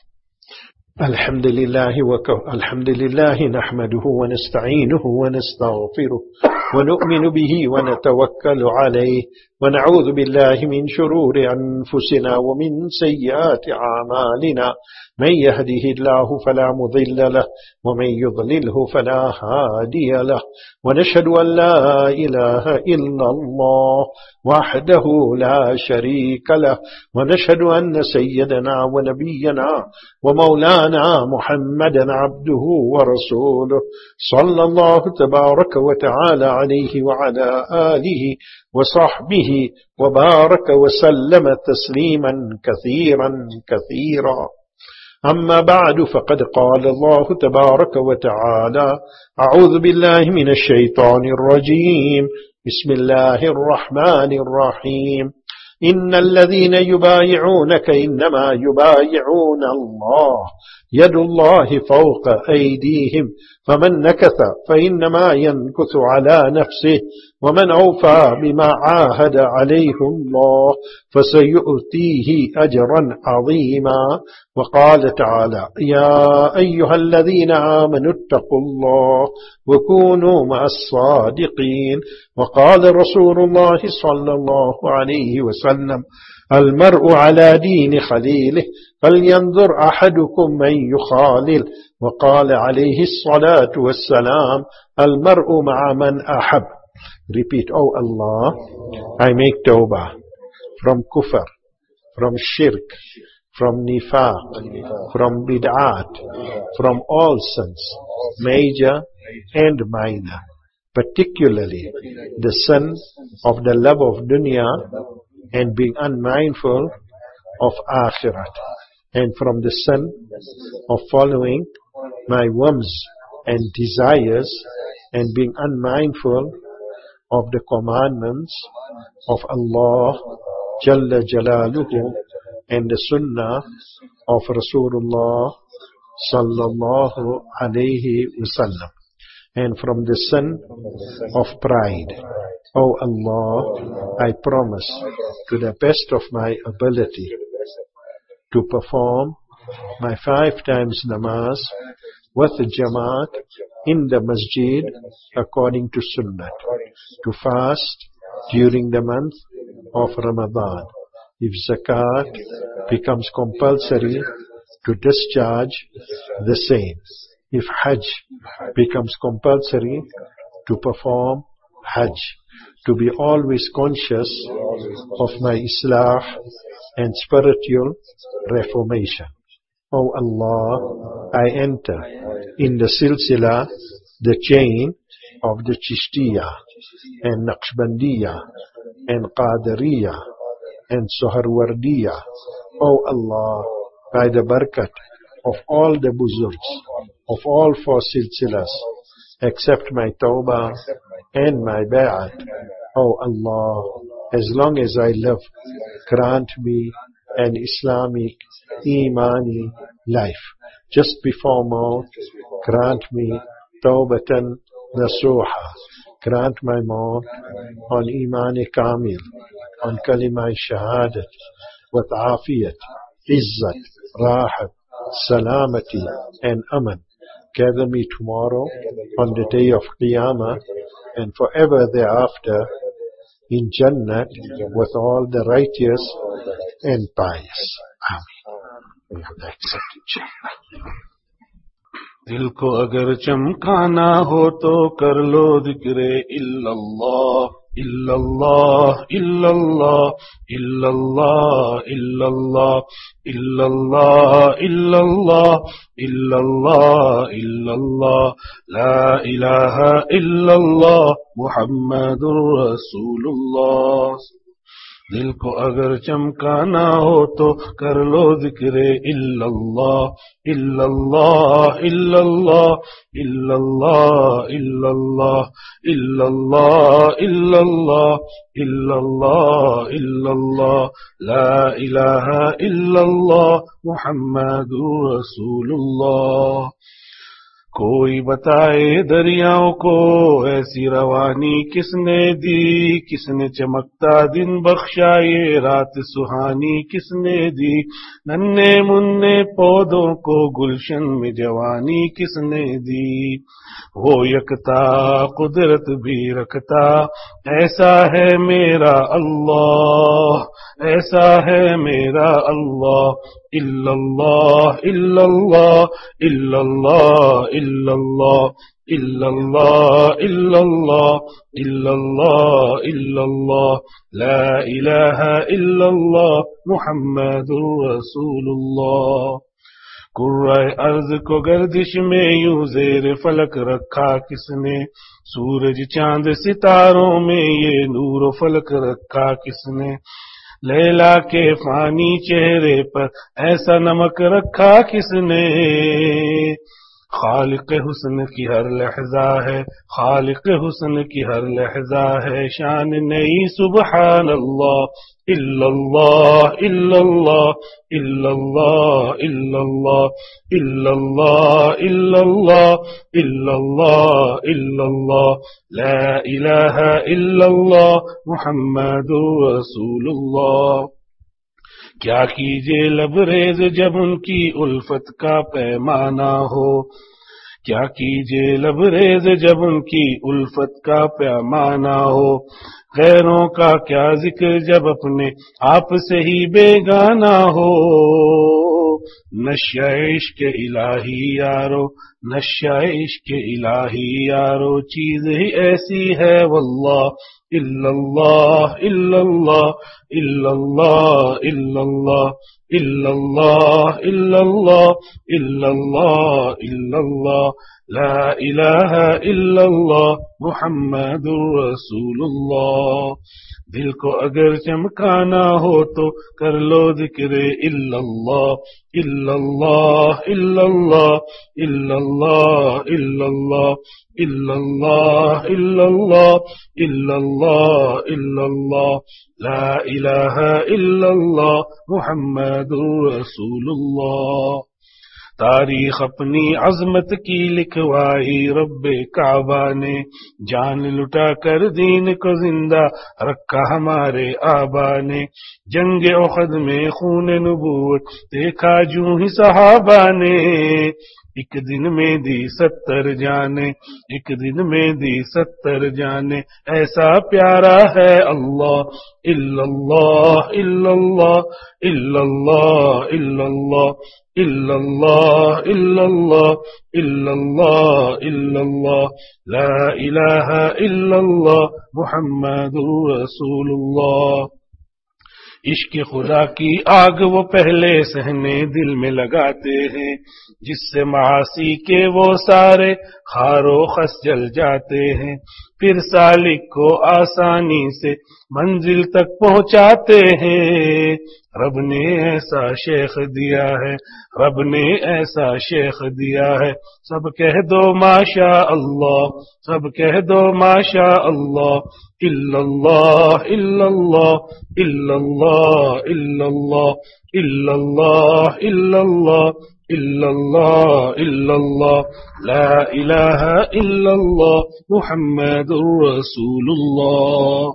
الحمد لله وكفى الحمد لله نحمده ونستعينه ونستغفره ونؤمن به ونتوكل عليه ونعوذ بالله من شرور أنفسنا ومن سيئات أعمالنا من يهده الله فلا مضل له ومن يضلله فلا هادي له ونشهد أن لا إله إلا الله وحده لا شريك له ونشهد أن سيدنا ونبينا ومولانا محمدا عبده ورسوله صلى الله تبارك وتعالى عليه وعلى آله وصحبه وبارك وسلم تسليما كثيرا كثيرا. أما بعد فقد قال الله تبارك وتعالى أعوذ بالله من الشيطان الرجيم بسم الله الرحمن الرحيم إن الذين يبايعونك إنما يبايعون الله يد الله فوق أيديهم فمن نكث فإنما ينكث على نفسه ومن أوفى بما عاهد عليه الله فسيؤتيه أجرا عظيما. وقال تعالى يا أيها الذين آمنوا اتقوا الله وكونوا مع الصادقين. وقال رسول الله صلى الله عليه وسلم المرء على دين خليله فلينظر أحدكم من يخالل. وقال عليه الصلاة والسلام المرء مع من أحب Repeat, O Allah, I make tawbah from kufr, from shirk, from nifaq, from bid'at, from all sins, major and minor, particularly the sin of the love of dunya and being unmindful of akhirat, and from the sin of following my whims and desires and being unmindful of the commandments of Allah Jalla Jalaluhu and the Sunnah of Rasulullah Sallallahu Alaihi Wasallam, and from the sin of pride. O Allah, I promise to the best of my ability to perform my five times namaz with Jamaat in the masjid according to Sunnah, to fast during the month of Ramadan. If zakat becomes compulsory, to discharge the same. If hajj becomes compulsory, to perform hajj. To be always conscious of my islah and spiritual reformation. O Allah, I enter in the silsila, the chain of the Chishtiya and Naqshbandiya and Qadariya and Suharwardiya. O Allah, by the barakat of all the buzurgs of all four silsilas, accept my tawbah and my bai'at. O Allah, as long as I live, grant me an Islamic, Imani life. Just before maut, grant me tawbatan nasuha. Grant my maut on Imani Kamil, on Kalimah Shahadat, with Afiyat, Izzat, Rahat, Salamati, and Aman. Gather me tomorrow on the day of Qiyamah and forever thereafter in Jannat with all the righteous and pious. Amen. We have accepted Jannah. دل کو اگر چمکانا ہو تو کر لو ذکر اللہ اللہ اللہ اللہ اللہ اللہ اللہ اللہ اللہ لا الہ الا اللہ محمد رسول اللہ. دل کو اگر چمکانا ہو تو کر لو ذکر الا اللہ الا اللہ الا اللہ الا اللہ الا اللہ الا اللہ الا اللہ الا اللہ الا اللہ لا الہ الا اللہ محمد رسول اللہ. کوئی بتائے دریاؤں کو ایسی روانی کس نے دی، کس نے چمکتا دن بخشا یہ رات سہانی کس نے دی، ننھے منھے پودوں کو گلشن میں جوانی کس نے دی. وہ یکتا قدرت بھی رکھتا ایسا ہے میرا اللہ، ایسا ہے میرا اللہ. الا اللہ الا اللہ الا اللہ الا اللہ الا اللہ الا اللہ الا اللہ الا اللہ لا الہ الا اللہ محمد رسول اللہ. کرۂ ارض کو گردش میں یوں زیر فلک رکھا کس نے، سورج چاند ستاروں میں یہ نور و فلک رکھا کس نے، لیلا کے فانی چہرے پر ایسا نمک رکھا کس نے. خالق حسن کی ہر لحظہ ہے، خالق حسن کی ہر لحظہ ہے شان نئی سبحان اللہ. الا اللہ الا اللہ الا اللہ الا اللہ الا اللہ الا اللہ الا اللہ الا اللہ لا الہ الا اللہ محمد رسول اللہ. کیا کیجے لبریز جب ان کی الفت کا پیمانہ ہو، کیا کیجے لبریز جب ان کی الفت کا پیمانہ ہو، غیروں کا کیا ذکر جب اپنے آپ سے ہی بیگانہ ہو. نشہ عشق الہی یارو، نشہ عشق الہی یارو، چیز ہی ایسی ہے واللہ، الا اللہ الا اللہ الا اللہ الا اللہ الا اللہ الا اللہ الا اللہ الا اللہ، لا الہ الا اللہ محمد رسول اللہ۔ دل کو اگر چمکانا ہو تو کر لو ذکر الا اللہ، الا اللہ الا اللہ الا اللہ الا اللہ الا اللہ الا اللہ الا اللہ الا اللہ، لا الہ الا اللہ محمد رسول اللہ۔ تاریخ اپنی عظمت کی لکھوائی رب کعبہ نے، جان لٹا کر دین کو زندہ رکھا ہمارے آبا نے، جنگ احد میں خون نبوت دیکھا جو ہی صحابہ نے، ایک دن میں دی ستر جانے، ایک دن میں دی ستر جانے، ایسا پیارا ہے اللہ، الا اللہ الا اللہ الا اللہ الا اللہ الا اللہ الا اللہ الا اللہ الا اللہ، لا الہ الا اللہ محمد رسول اللہ۔ عشق خدا کی آگ وہ پہلے سہنے دل میں لگاتے ہیں، جس سے معاصی کے وہ سارے خار و خس جل جاتے ہیں، پھر سالک کو آسانی سے منزل تک پہنچاتے ہیں۔ رب نے ایسا شیخ دیا ہے، رب نے ایسا شیخ دیا ہے، سب کہہ دو ماشاء اللہ، سب کہہ دو ماشاء اللہ، الا اللہ الا اللہ الا اللہ الا اللہ الا اللہ الا اللہ الا اللہ الا اللہ، لا الہ الا اللہ محمد رسول اللہ۔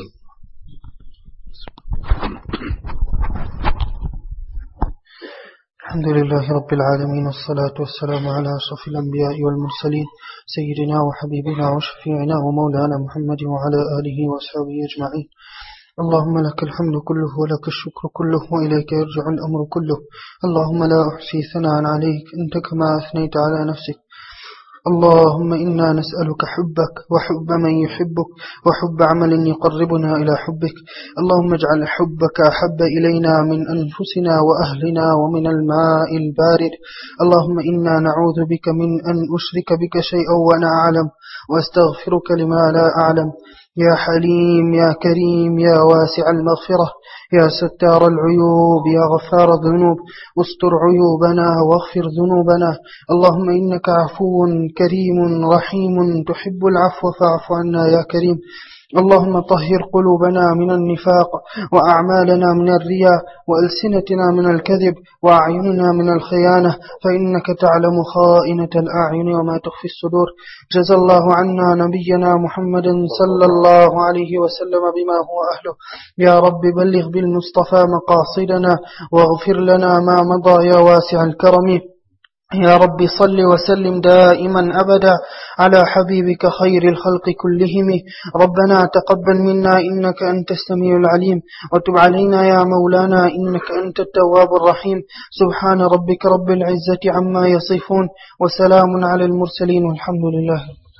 الحمد لله رب العالمين، والصلاة والسلام على أشرف الأنبياء والمرسلين، سيدنا وحبيبنا وشفيعنا ومولانا محمد وعلى آله وأصحابه أجمعين۔ اللهم لك الحمد كله ولك الشكر كله وإليك يرجع الأمر كله، اللهم لا أحصي ثناء عليك أنت كما أثنيت على نفسك، اللهم إنا نسألك حبك وحب من يحبك وحب عمل يقربنا إلى حبك، اللهم اجعل حبك أحب إلينا من أنفسنا وأهلنا ومن الماء البارد، اللهم إنا نعوذ بك من أن أشرك بك شيئا وأنا أعلم وأستغفرك لما لا أعلم، يا حليم يا كريم يا واسع المغفرة، يا ستار العيوب يا غفار الذنوب، استر عيوبنا واغفر ذنوبنا، اللهم إنك عفو كريم رحيم تحب العفو فاعف عنا يا كريم، اللهم طهر قلوبنا من النفاق وأعمالنا من الرياء وألسنتنا من الكذب وأعيننا من الخيانة، فإنك تعلم خائنة الأعين وما تخفي الصدور، جزا الله عنا نبينا محمد صلى الله عليه وسلم بما هو أهله، يا رب بلغ بالمصطفى مقاصدنا واغفر لنا ما مضى يا واسع الكرم، يا رب صل وسلم دائما أبدا على حبيبك خير الخلق كلهم، ربنا تقبل منا إنك أنت السميع العليم، وتب علينا يا مولانا إنك أنت التواب الرحيم، سبحان ربك رب العزة عما يصفون، وسلام على المرسلين، والحمد لله.